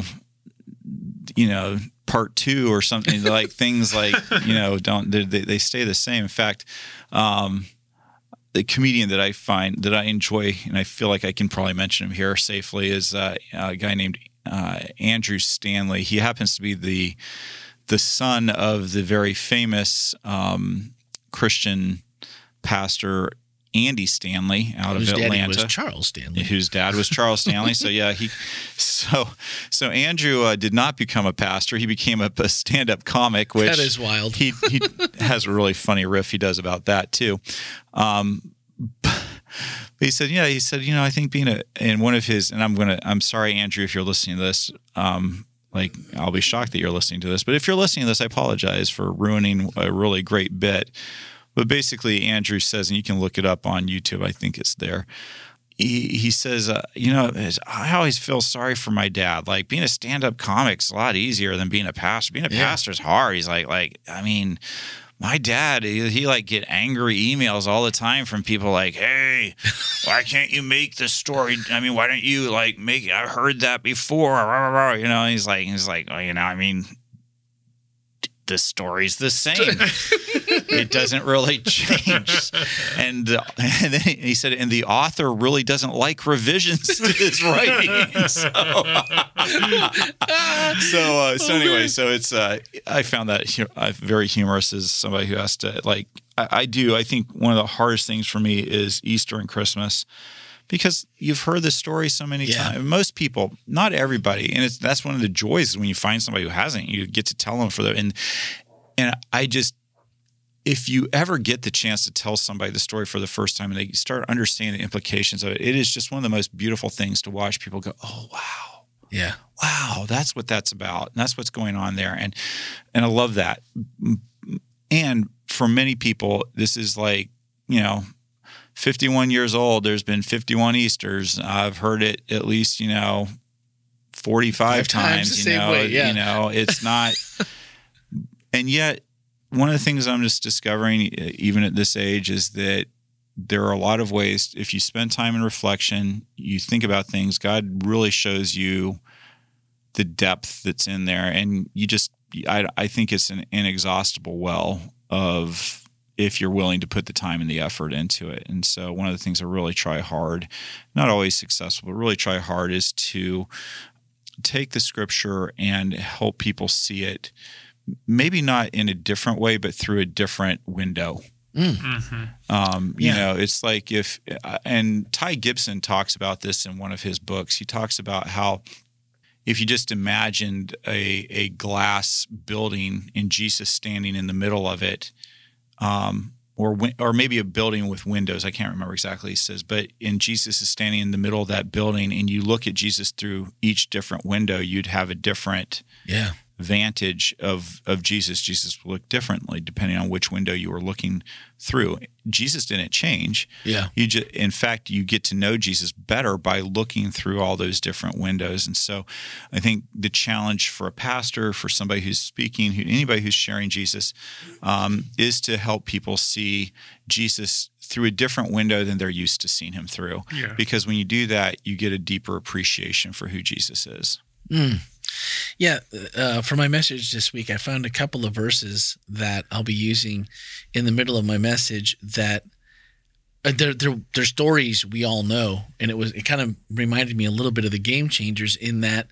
you know, part two or something like things like, you know, don't, they, they stay the same. In fact, um, the comedian that I find that I enjoy, and I feel like I can probably mention him here safely, is uh, a guy named uh, Andrew Stanley. He happens to be the the son of the very famous um, Christian pastor Andy Stanley out whose of Atlanta. Daddy was Charles Stanley. Whose dad was Charles Stanley. So yeah, he so so Andrew uh, did not become a pastor. He became a, a stand-up comic, which that is wild. he he has a really funny riff he does about that too. Um, but he said, yeah, he said, you know, I think being a in one of his, and I'm gonna, I'm sorry, Andrew, if you're listening to this. Um, like I'll be shocked that you're listening to this, but if you're listening to this, I apologize for ruining a really great bit. But basically, Andrew says, and you can look it up on YouTube, I think it's there. He, he says, uh, you know, I always feel sorry for my dad. Like, being a stand-up comic's a lot easier than being a pastor. Being a yeah. pastor's hard. He's like, like, I mean, my dad, he, he like get angry emails all the time from people like, hey, why can't you make the story? I mean, why don't you like make it? I heard that before. You know, he's like, he's like, oh, you know, I mean, the story's the same. it doesn't really change. And, uh, and then he said, and the author really doesn't like revisions to his writing. So, so, uh, so anyway, so it's, uh, I found that hu- uh, very humorous as somebody who has to, like, I, I do. I think one of the hardest things for me is Easter and Christmas, because you've heard the story so many Yeah. times. Most people, not everybody, and it's that's one of the joys when you find somebody who hasn't. You get to tell them for the and and I just, if you ever get the chance to tell somebody the story for the first time and they start understanding the implications of it, it is just one of the most beautiful things to watch people go, "Oh wow, Yeah. wow, that's what that's about, and that's what's going on there," and and I love that. And for many people, this is like, you know, fifty-one years old, there's been fifty-one Easters. I've heard it at least, you know, forty-five Five times times, the you same know, way, yeah. you know, it's not, and yet one of the things I'm just discovering even at this age is that there are a lot of ways, if you spend time in reflection, you think about things, God really shows you the depth that's in there. And you just, I, I think it's an inexhaustible well of, if you're willing to put the time and the effort into it. And so one of the things I really try hard, not always successful, but really try hard, is to take the scripture and help people see it, maybe not in a different way, but through a different window. Mm-hmm. Um, you Yeah. know, it's like if, and Ty Gibson talks about this in one of his books. He talks about how if you just imagined a, a glass building and Jesus standing in the middle of it, um, or win- or maybe a building with windows. I can't remember exactly. He says, but in Jesus is standing in the middle of that building, and you look at Jesus through each different window, you'd have a different Yeah. vantage of of Jesus. Jesus will look differently depending on which window you were looking through. Jesus didn't change. Yeah. You just, in fact, you get to know Jesus better by looking through all those different windows. And so, I think the challenge for a pastor, for somebody who's speaking, who, anybody who's sharing Jesus, um, is to help people see Jesus through a different window than they're used to seeing him through. Yeah. Because when you do that, you get a deeper appreciation for who Jesus is. Mm. Yeah, uh, for my message this week, I found a couple of verses that I'll be using in the middle of my message that uh, they're, they're, they're stories we all know. And it was it kind of reminded me a little bit of the Game Changers, in that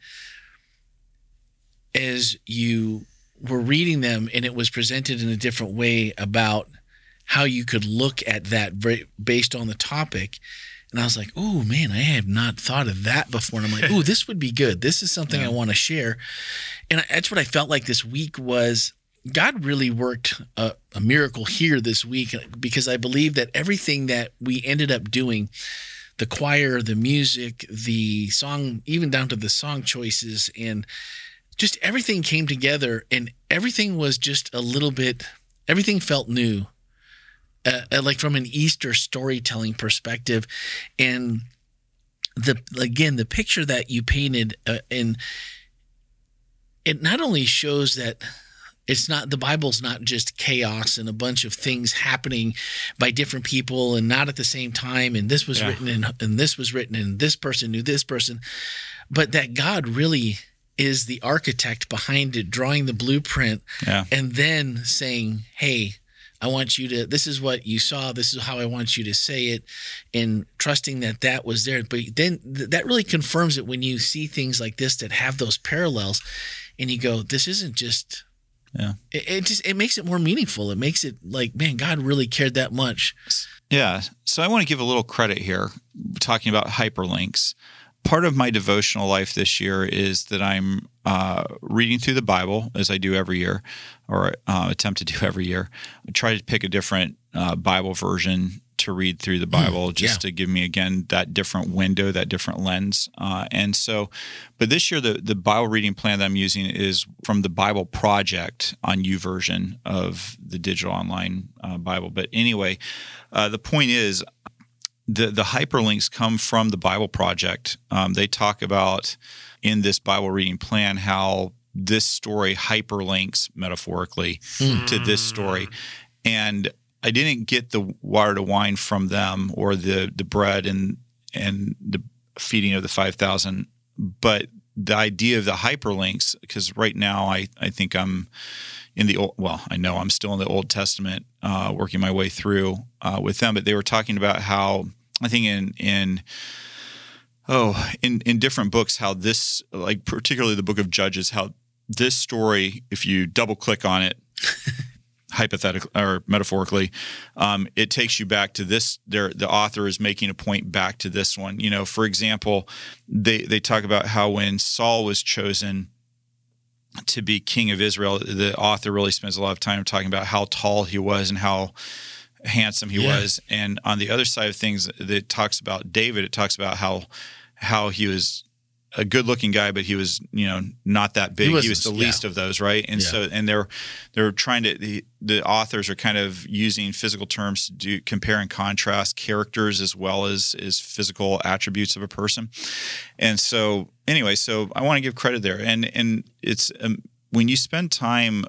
as you were reading them and it was presented in a different way about how you could look at that very, based on the topic. And I was like, oh, man, I have not thought of that before. And I'm like, oh, this would be good. This is something Yeah. I want to share. And I, that's what I felt like this week was God really worked a, a miracle here this week, because I believe that everything that we ended up doing, the choir, the music, the song, even down to the song choices, and just everything came together, and everything was just a little bit, everything felt new. Uh, uh, like from an Easter storytelling perspective, and the again the picture that you painted, uh, and it not only shows that it's not, the Bible's not just chaos and a bunch of things happening by different people and not at the same time, and this was Yeah. written and, and this was written and this person knew this person, but that God really is the architect behind it, drawing the blueprint, Yeah. and then saying, hey, I want you to, this is what you saw, this is how I want you to say it, and trusting that that was there. But then th- that really confirms it when you see things like this that have those parallels, and you go, this isn't just, Yeah. it, it just, it makes it more meaningful. It makes it like, man, God really cared that much. Yeah. So I want to give a little credit here, talking about hyperlinks. Part of my devotional life this year is that I'm uh, reading through the Bible, as I do every year, or uh, attempt to do every year. I try to pick a different uh, Bible version to read through the Bible, Mm, just yeah. to give me, again, that different window, that different lens. Uh, and so, but this year, the, the Bible reading plan that I'm using is from the Bible Project on YouVersion of the digital online uh, Bible. But anyway, uh, the point is, The the hyperlinks come from the Bible Project. Um, they talk about in this Bible reading plan how this story hyperlinks metaphorically Mm. to this story. And I didn't get the water to wine from them, or the the bread and and the feeding of the five thousand, but the idea of the hyperlinks, because right now I, I think I'm in the old, well, I know I'm still in the Old Testament uh, working my way through uh, with them. But they were talking about how I think in in oh in in different books how this, like particularly the book of Judges, how this story, if you double click on it, hypothetically or metaphorically, um, it takes you back to this. There, the author is making a point back to this one. You know, for example, they they talk about how when Saul was chosen to be king of Israel, the author really spends a lot of time talking about how tall he was and how handsome he Yeah. was. And on the other side of things, it talks about David. It talks about how how he was a good-looking guy, but he was, you know, not that big. He, wasn't- was the yeah. least of those, right? And Yeah. so, and they're they're trying to the, the authors are kind of using physical terms to do, compare and contrast characters as well as as physical attributes of a person. And so, anyway, so I want to give credit there, and and it's um, when you spend time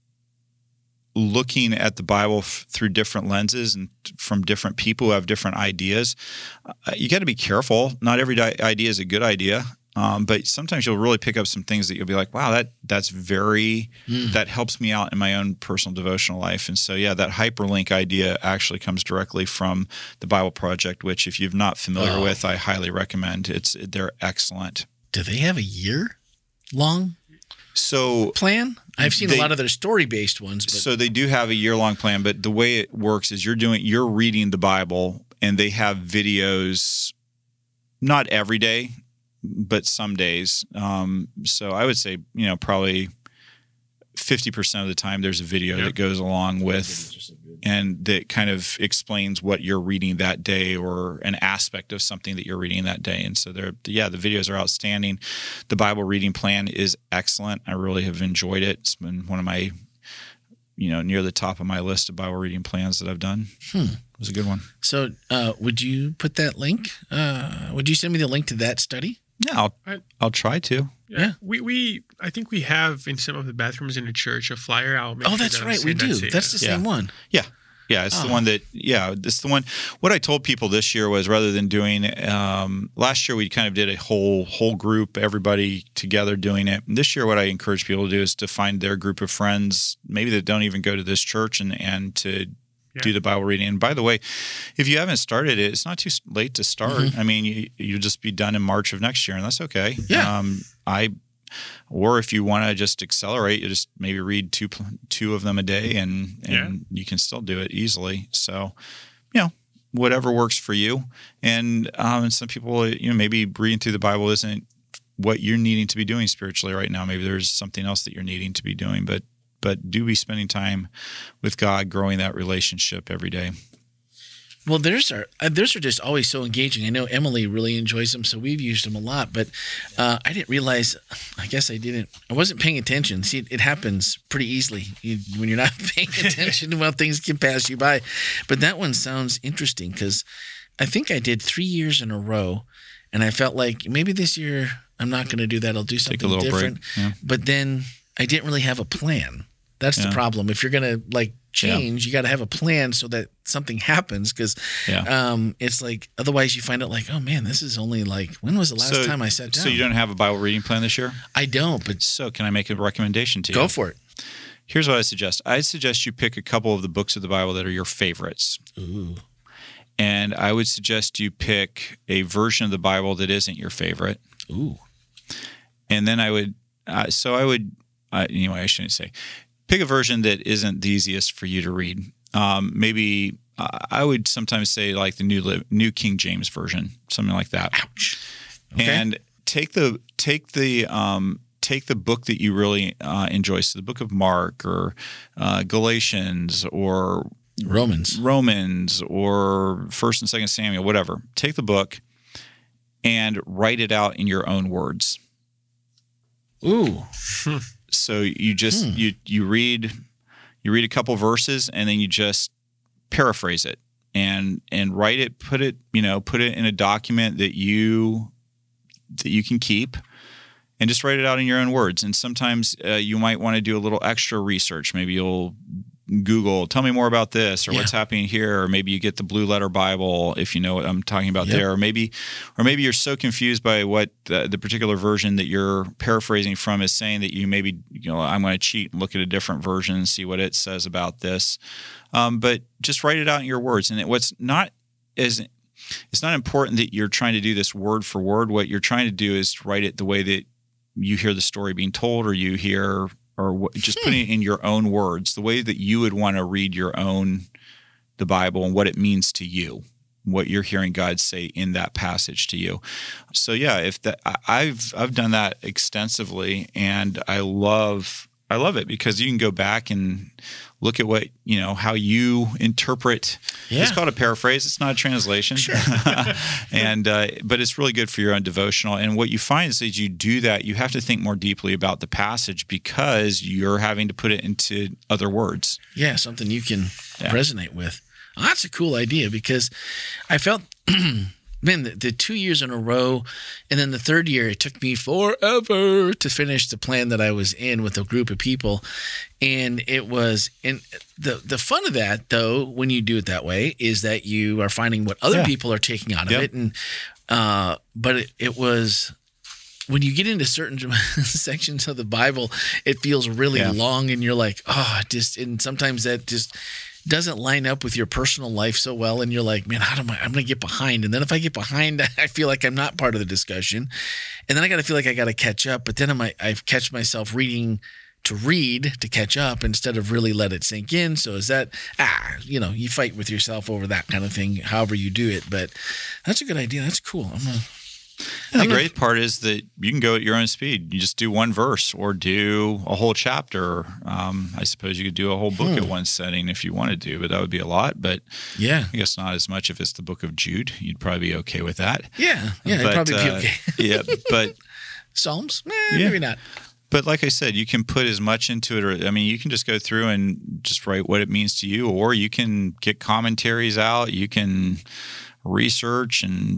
looking at the Bible f- through different lenses and t- from different people who have different ideas, uh, you got to be careful. Not every di- idea is a good idea. Um, but sometimes you'll really pick up some things that you'll be like, wow, that that's very, Mm. that helps me out in my own personal devotional life. And so, yeah, that hyperlink idea actually comes directly from the Bible Project, which if you're not familiar Oh. with, I highly recommend. It's They're excellent. Do they have a year long So, plan? I've seen They- a lot of their story-based ones, but so they do have a year-long plan, but the way it works is you're doing, you're reading the Bible, and they have videos, not every day, but some days. Um, so I would say, you know, probably fifty percent of the time there's a video Yeah. that goes along with, and that kind of explains what you're reading that day or an aspect of something that you're reading that day. And so they're, yeah, the videos are outstanding. The Bible reading plan is excellent. I really have enjoyed it. It's been one of my, you know, near the top of my list of Bible reading plans that I've done. Hmm. It was a good one. so uh, would you put that link? Uh, would you send me the link to that study? Yeah, I'll, I- I'll try to. Yeah. We we I think we have in some of the bathrooms in the church a flyer. I'll make Oh, sure that's that I right. We send that do. to you. That's the Yeah. same one. Yeah. Yeah, it's the Oh. one that, yeah, it's the one. What I told people this year was rather than doing, um, last year we kind of did a whole whole group, everybody together doing it. This year what I encourage people to do is to find their group of friends, maybe that don't even go to this church, and, and to Yeah. do the Bible reading. And by the way, if you haven't started it, it's not too late to start. I mean, you, you'll just be done in March of next year, and that's okay. Yeah. Um, I, or if you want to just accelerate, you just maybe read two two of them a day, and and Yeah. you can still do it easily. So, you know, whatever works for you. And um, and some people, you know, maybe reading through the Bible isn't what you're needing to be doing spiritually right now. Maybe there's something else that you're needing to be doing, but but do be spending time with God, growing that relationship every day. Well, theirs are uh, theirs are just always so engaging. I know Emily really enjoys them, so we've used them a lot. But uh, I didn't realize. I guess I didn't. I wasn't paying attention. See, it happens pretty easily you, when you're not paying attention. Well, things can pass you by. But that one sounds interesting because I think I did three years in a row, and I felt like maybe this year I'm not going to do that. I'll do something Take a little different. break. Yeah. But then I didn't really have a plan. That's Yeah. the problem. If you're going to like change, you got to have a plan so that something happens. Because Yeah. um, it's like otherwise you find out like, oh man, this is only like when was the last So- time I sat down? So you don't have a Bible reading plan this year? I don't, but So can I make a recommendation to you? go for it. Here's what I suggest. I suggest you pick a couple of the books of the Bible that are your favorites. Ooh, And I would suggest you pick a version of the Bible that isn't your favorite. ooh, And then I would, uh, so I would, uh, anyway, I shouldn't say, pick a version that isn't the easiest for you to read. Um, maybe uh, I would sometimes say like the new Li- New King James Version, something like that. ouch. Okay. And take the take the um, take the book that you really uh, enjoy. So the book of Mark or uh, Galatians or Romans. Romans or First and Second Samuel, whatever. Take the book and write it out in your own words. Ooh, So you just Hmm. you you read you read a couple verses and then you just paraphrase it and and write it, put it, you know, put it in a document that you that you can keep, and just write it out in your own words. And sometimes uh, you might want to do a little extra research. Maybe you'll Google, tell me more about this, or Yeah. what's happening here, or maybe you get the Blue Letter Bible, if you know what I'm talking about Yep. there, or maybe, or maybe you're so confused by what the, the particular version that you're paraphrasing from is saying that you maybe, you know, I'm going to cheat and look at a different version and see what it says about this. Um, but just write it out in your words. And it, what's not is it's not important that you're trying to do this word for word. What you're trying to do is write it the way that you hear the story being told, or you hear, or what, just Hmm. putting it in your own words, the way that you would want to read your own, the Bible, and what it means to you, what you're hearing God say in that passage to you. So yeah, if that, I- I've, I've done that extensively, and I love, I love it because you can go back and look at what, you know, how you interpret. Yeah. It's called a paraphrase. It's not a translation. Sure. and, uh, but it's really good for your own devotional. And what you find is as you do that, you have to think more deeply about the passage because you're having to put it into other words. Yeah, something you can Yeah. resonate with. Oh, that's a cool idea because I felt, man, the, the two years in a row, and then the third year, it took me forever to finish the plan that I was in with a group of people. And it was, and the the fun of that, though, when you do it that way, is that you are finding what other Yeah. people are taking out of Yep. it. And, uh, but it, it was, when you get into certain sections of the Bible, it feels really Yeah. long, and you're like, oh, just, and sometimes that just doesn't line up with your personal life so well, and you're like, man, how do I, I'm going to get behind, and then if I get behind, I feel like I'm not part of the discussion, and then I got to feel like I got to catch up, but then I might, I catch myself reading to read to catch up instead of really let it sink in. So is that, ah, you know, you fight with yourself over that kind of thing, however you do it, but that's a good idea. That's cool. I'm gonna, And I'm the gonna- great part is that you can go at your own speed. You just do one verse or do a whole chapter. Um, I suppose you could do a whole book at one setting if you wanted to, but that would be a lot. But yeah, I guess not as much if it's the book of Jude. You'd probably be okay with that. yeah, yeah, it'd But, probably be uh, okay. yeah, but Psalms, eh, Yeah. maybe not. but like I said, you can put as much into it. Or I mean, you can just go through and just write what it means to you, or you can get commentaries out. You can research and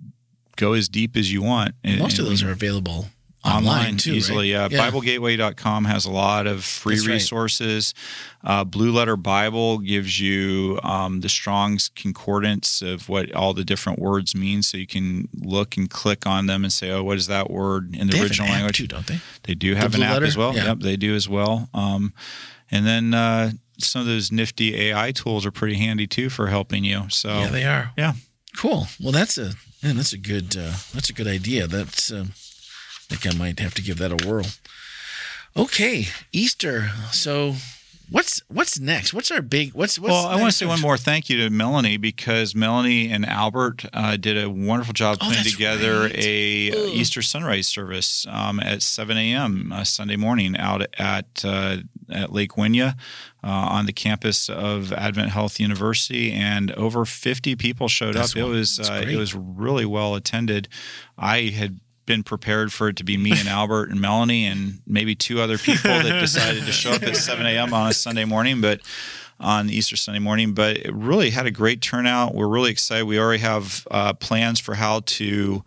go as deep as you want. And- Most of and those we- are available online, too, easily. right? Yeah. Bible Gateway dot com has a lot of free That's right. resources. Uh, Blue Letter Bible gives you um, the Strong's Concordance of what all the different words mean, so you can look and click on them and say, oh, what is that word in the They have original an app language? too, don't they? They do have an Blue app Letter? as well. Yeah. Yep, they do as well. Um, and then uh, some of those nifty A I tools are pretty handy too for helping you. So Yeah, they are. yeah. Cool. Well, that's a man. That's a good. Uh, that's a good idea. That's. Uh, I think I might have to give that a whirl. Okay, Easter. So, what's what's next? What's our big? What's what's Well, I want to next? say one more thank you to Melanie, because Melanie and Albert uh, did a wonderful job Oh, putting that's together right. a Ugh. Easter sunrise service um, at seven a.m. Uh, Sunday morning out at uh, at Lake Winya uh, on the campus of Advent Health University, and over fifty people showed That's up. It well- was that's uh, great. it was really well attended. I had been prepared for it to be me and Albert and Melanie and maybe two other people that decided to show up at seven a.m. on a Sunday morning, but on Easter Sunday morning. But it really had a great turnout. We're really excited. We already have uh, plans for how to,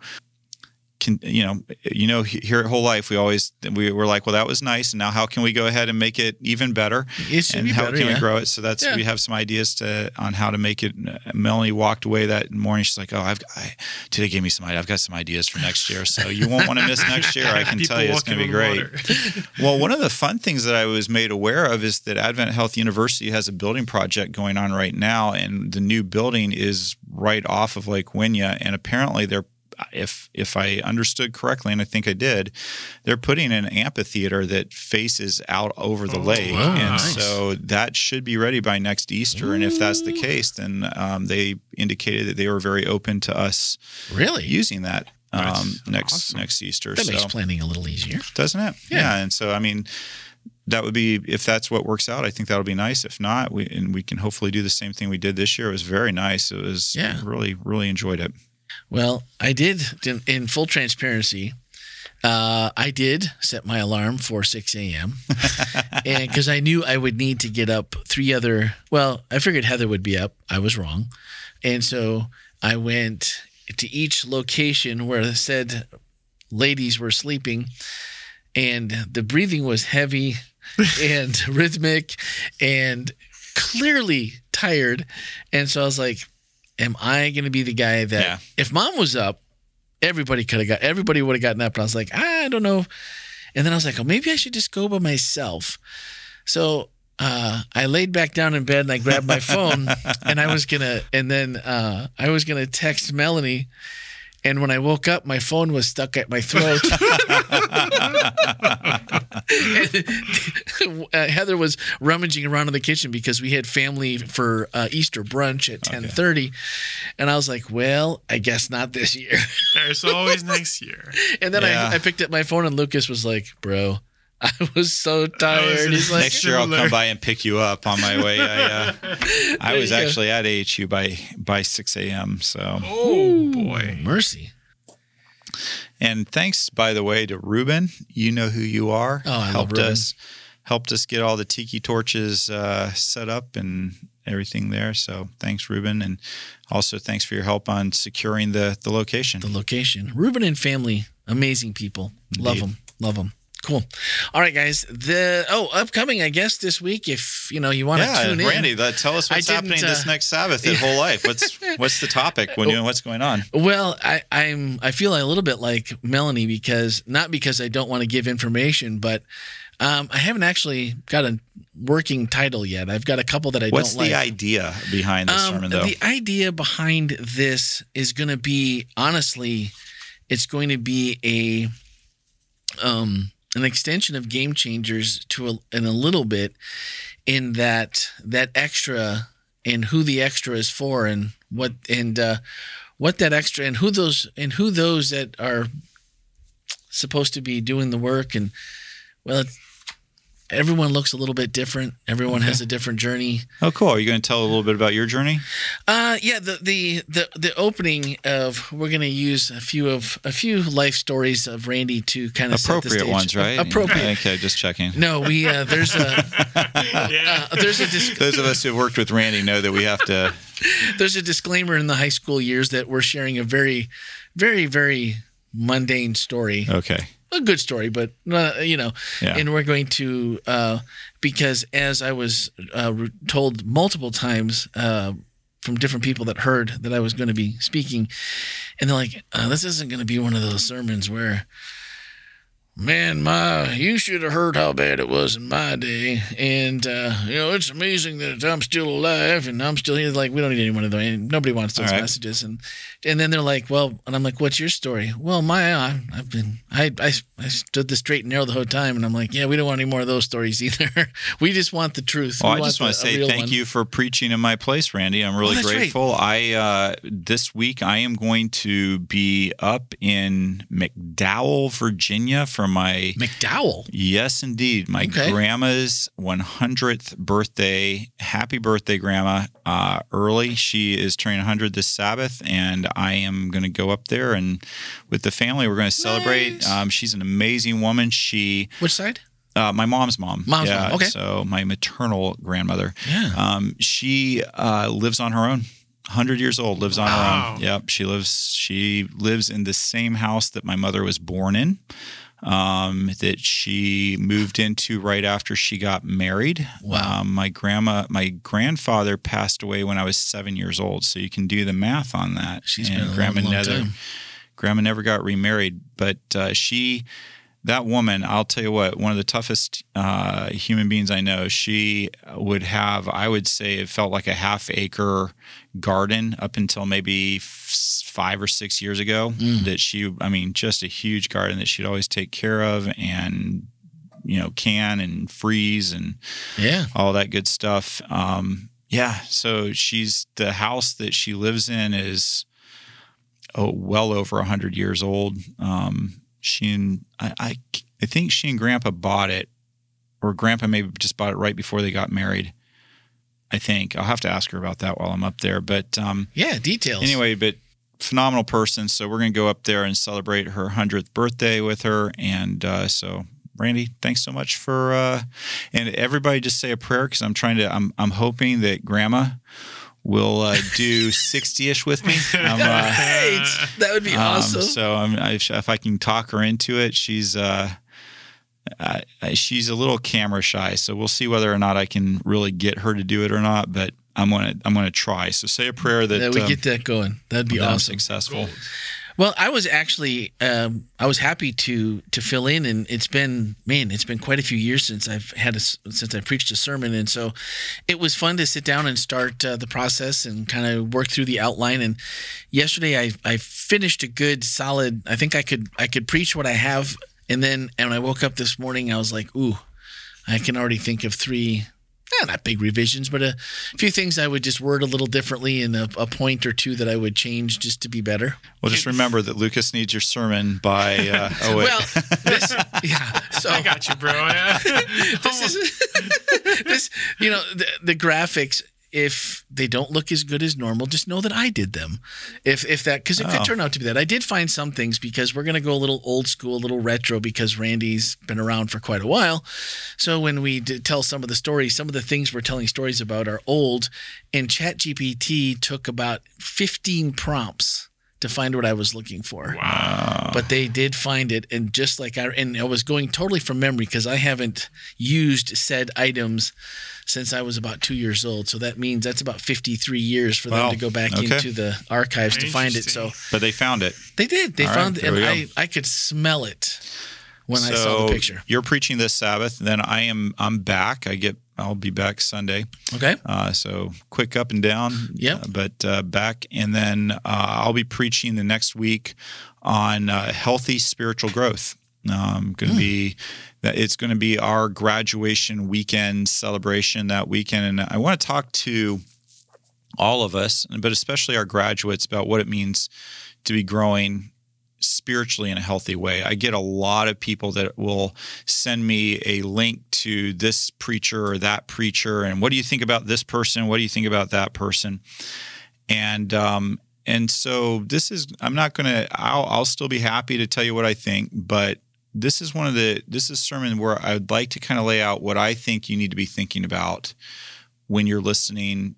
can, you know, you know, here at Whole Life, we always we were like, well, that was nice, and now how can we go ahead and make it even better? It should And be how better, can yeah. we grow it? So that's Yeah. we have some ideas to on how to make it. Melanie walked away that morning. She's like, "Oh, I've I, today gave me some. I've got some ideas for next year. So you won't want to miss next year. I can People tell you, it's going to be walking great." on water. Well, one of the fun things that I was made aware of is that Advent Health University has a building project going on right now, and the new building is right off of Lake Winya, and apparently they're if if I understood correctly, and I think I did, they're putting an amphitheater that faces out over the lake, wow, and nice. so that should be ready by next Easter. And if that's the case, then um, they indicated that they were very open to us Really? using that um, That's next awesome. next Easter. That so makes planning a little easier. doesn't it? Yeah. Yeah. And so, I mean, that would be, if that's what works out, I think that'll be nice. If not, we, and we can hopefully do the same thing we did this year. It was very nice. It was Yeah. really, really enjoyed it. Well, I did, in, in full transparency, uh, I did set my alarm for six a.m. and because I knew I would need to get up three other, well, I figured Heather would be up. I was wrong. And so I went to each location where the said ladies were sleeping, and the breathing was heavy and rhythmic, and clearly tired. And so I was like, am I going to be the guy that Yeah. if mom was up, everybody could have got, everybody would have gotten up. And I was like, I don't know. And then I was like, oh, maybe I should just go by myself. So uh, I laid back down in bed and I grabbed my phone and I was going to, and then uh, I was going to text Melanie. And when I woke up, my phone was stuck at my throat. And, uh, Heather was rummaging around in the kitchen because we had family for uh, Easter brunch at ten thirty. And I was like, well, I guess not this year. There's always next year. And then Yeah. I, I picked up my phone and Lucas was like, bro, I was so tired. He's like, Next year I'll similar. come by and pick you up on my way. I, uh, I There was you go. actually at A H U by by six a.m. So, Oh boy. mercy. and thanks by the way to Ruben. You know who you are. Oh, I love helped Ruben. us helped us get all the tiki torches uh, set up and everything there. So thanks, Ruben, and also thanks for your help on securing the the location. The location. Ruben and family, amazing people. Love Indeed. them. Love them. Cool. All right, guys. The oh, upcoming, I guess this week. If you know you want to yeah, tune in, Randy, let, tell us I what's didn't, happening this uh, next Sabbath at Whole Life. What's what's the topic when you know what's going on? Well, I, I'm I feel a little bit like Melanie because not because I don't want to give information, but um, I haven't actually got a working title yet. I've got a couple that I What's don't the like. idea behind this Um, sermon, though? the idea behind this is going to be honestly, it's going to be a um an extension of Game Changers to a, in a little bit, in that that extra and who the extra is for, and what and uh, what that extra and who those and who those that are supposed to be doing the work, and well, it, everyone looks a little bit different. Everyone has a different journey. Oh, cool. Are you going to tell a little bit about your journey? Uh, yeah, the the the the opening of we're gonna use a few of a few life stories of Randy to kind of set the Appropriate stage. ones, right? Appropriate. Okay, just checking. No, we uh, there's a Yeah. uh, there's a dis- Those of us who have worked with Randy know that we have to. there's a disclaimer in the high school years that we're sharing a very, very, very mundane story. Okay. A good story, but uh, you know, Yeah. and we're going to uh, because as I was uh, re- told multiple times uh, from different people that heard that I was going to be speaking, and they're like, uh, "This isn't going to be one of those sermons where." Man, my, you should have heard how bad it was in my day. And, uh, you know, it's amazing that I'm still alive and I'm still here. Like, we don't need anyone of those. And nobody wants those All right. messages. And and then they're like, well, and I'm like, what's your story? Well, my, uh, I've been, I, I, I stood the straight and narrow the whole time. And I'm like, yeah, we don't want any more of those stories either. We just want the truth. Well, We I just the- want to a say real thank one. you for preaching in my place, Randy. I'm really Oh, that's right. grateful. I uh, this week I am going to be up in McDowell, Virginia, for my McDowell. yes, indeed, my Okay. grandma's one hundredth birthday. Happy birthday, Grandma! Uh, early, she is turning one hundred this Sabbath, and I am going to go up there and with the family we're going to celebrate. Nice. Um, she's an amazing woman. She. Which side? Uh, my mom's mom. Mom's yeah, mom, okay. So my maternal grandmother. Yeah. Um, she uh, lives on her own. one hundred years old, lives on her Wow. own. Yep. She lives she lives in the same house that my mother was born in. Um, that she moved into right after she got married. Wow. Um, my grandma, my grandfather passed away when I was seven years old. So you can do the math on that. She's And been a grandma long, long never, time. Grandma never got remarried, but uh, she, that woman, I'll tell you what, one of the toughest uh, human beings I know. She would have, I would say, it felt like a half acre garden up until maybe f- five or six years ago. Mm. That she, I mean, just a huge garden that she'd always take care of and, you know, can and freeze and Yeah. all that good stuff. Um, yeah. So she's, the house that she lives in is oh, well over one hundred years old. Um, she and I, I, I think she and Grandpa bought it, or Grandpa maybe just bought it right before they got married. I think I'll have to ask her about that while I'm up there. But um, Yeah. Details. anyway, but phenomenal person. So we're going to go up there and celebrate her one hundredth birthday with her. And uh, so, Randy, thanks so much for, uh, and everybody just say a prayer because I'm trying to, I'm, I'm hoping that Grandma will uh, do sixty-ish with me. I'm, uh, Right. That would be um, awesome. So I'm, I, if I can talk her into it, she's, uh, I, I, she's a little camera shy, so we'll see whether or not I can really get her to do it or not. But I'm gonna I'm gonna try. So say a prayer that Yeah, we um, get that going. That'd be that I'm awesome. successful. Well, I was actually um, I was happy to to fill in, and it's been man, it's been quite a few years since I've had a, since I preached a sermon, and so it was fun to sit down and start uh, the process and kind of work through the outline. And yesterday, I I finished a good solid. I think I could I could preach what I have, and then and when I woke up this morning, I was like, ooh, I can already think of three. Eh, not big revisions, but a few things I would just word a little differently, and a, a point or two that I would change just to be better. Well, just remember that Lucas needs your sermon by. Uh, oh wait. Well, this, yeah. So I got you, bro. Yeah. this is this. You know, the, the graphics. If they don't look as good as normal, just know that I did them. If if that, because it could Oh. turn out to be that. I did find some things because we're going to go a little old school, a little retro because Randy's been around for quite a while. So when we did tell some of the stories, some of the things we're telling stories about are old, and ChatGPT took about fifteen prompts to find what I was looking for. Wow. But they did find it, and just like I and I was going totally from memory because I haven't used said items since I was about two years old. So that means that's about fifty-three years for Wow. them to go back Okay. into the archives to find it. So But they found it. they did. They All found right, it, there and we I, go. I could smell it when so I saw the picture. You're preaching this Sabbath. Then I am. I'm back. I get. I'll be back Sunday. Okay. Uh, so quick up and down. Yep. Uh, but uh, back, and then uh, I'll be preaching the next week on uh, healthy spiritual growth. Um, going to Hmm. be that it's going to be our graduation weekend celebration that weekend, and I want to talk to all of us, but especially our graduates, about what it means to be growing spiritually in a healthy way. I get a lot of people that will send me a link to this preacher or that preacher, and what do you think about this person? What do you think about that person? And um, and so this is. I'm not going to. I'll I'll still be happy to tell you what I think, but this is one of the. This is a sermon where I would like to kind of lay out what I think you need to be thinking about when you're listening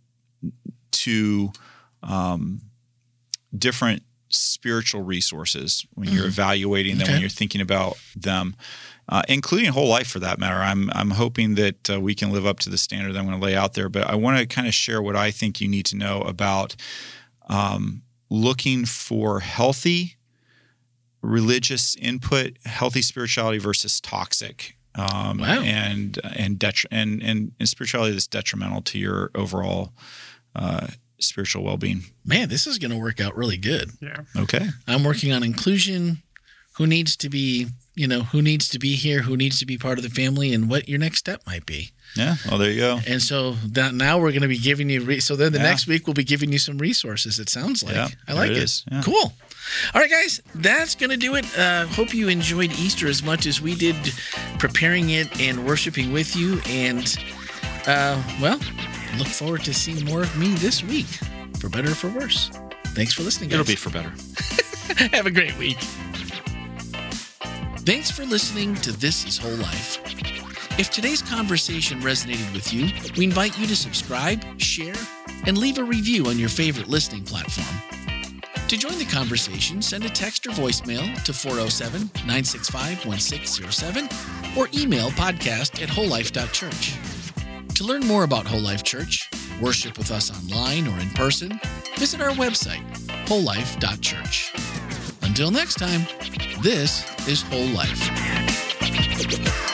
to um, different spiritual resources, when you're evaluating them, Okay. when you're thinking about them, uh, including whole life for that matter. I'm I'm hoping that uh, we can live up to the standard that I'm going to lay out there. But I want to kind of share what I think you need to know about um, looking for healthy religious input, healthy spirituality versus toxic. Um, Wow. and and, detri- and and and spirituality that's detrimental to your overall uh, spiritual well-being. Man, this is going to work out really good. Yeah. Okay. I'm working on inclusion. Who needs to be, you know, who needs to be here? Who needs to be part of the family? And what your next step might be. Yeah. Well, there you go. And so that now we're going to be giving you. Re- so then the Yeah. next week we'll be giving you some resources. It sounds like. Yeah, I like there it it. is. Yeah. Cool. All right, guys, that's going to do it. Uh, hope you enjoyed Easter as much as we did, preparing it and worshiping with you. And uh, well, look forward to seeing more of me this week, for better or for worse. Thanks for listening, guys. It'll be for better. Have a great week. Thanks for listening to This is Whole Life. If today's conversation resonated with you, we invite you to subscribe, share, and leave a review on your favorite listening platform. To join the conversation, send a text or voicemail to four oh seven, nine six five, one six oh seven or email podcast at whole life dot church. To learn more about Whole Life Church, worship with us online or in person, visit our website, whole life dot church. Until next time, this is Whole Life.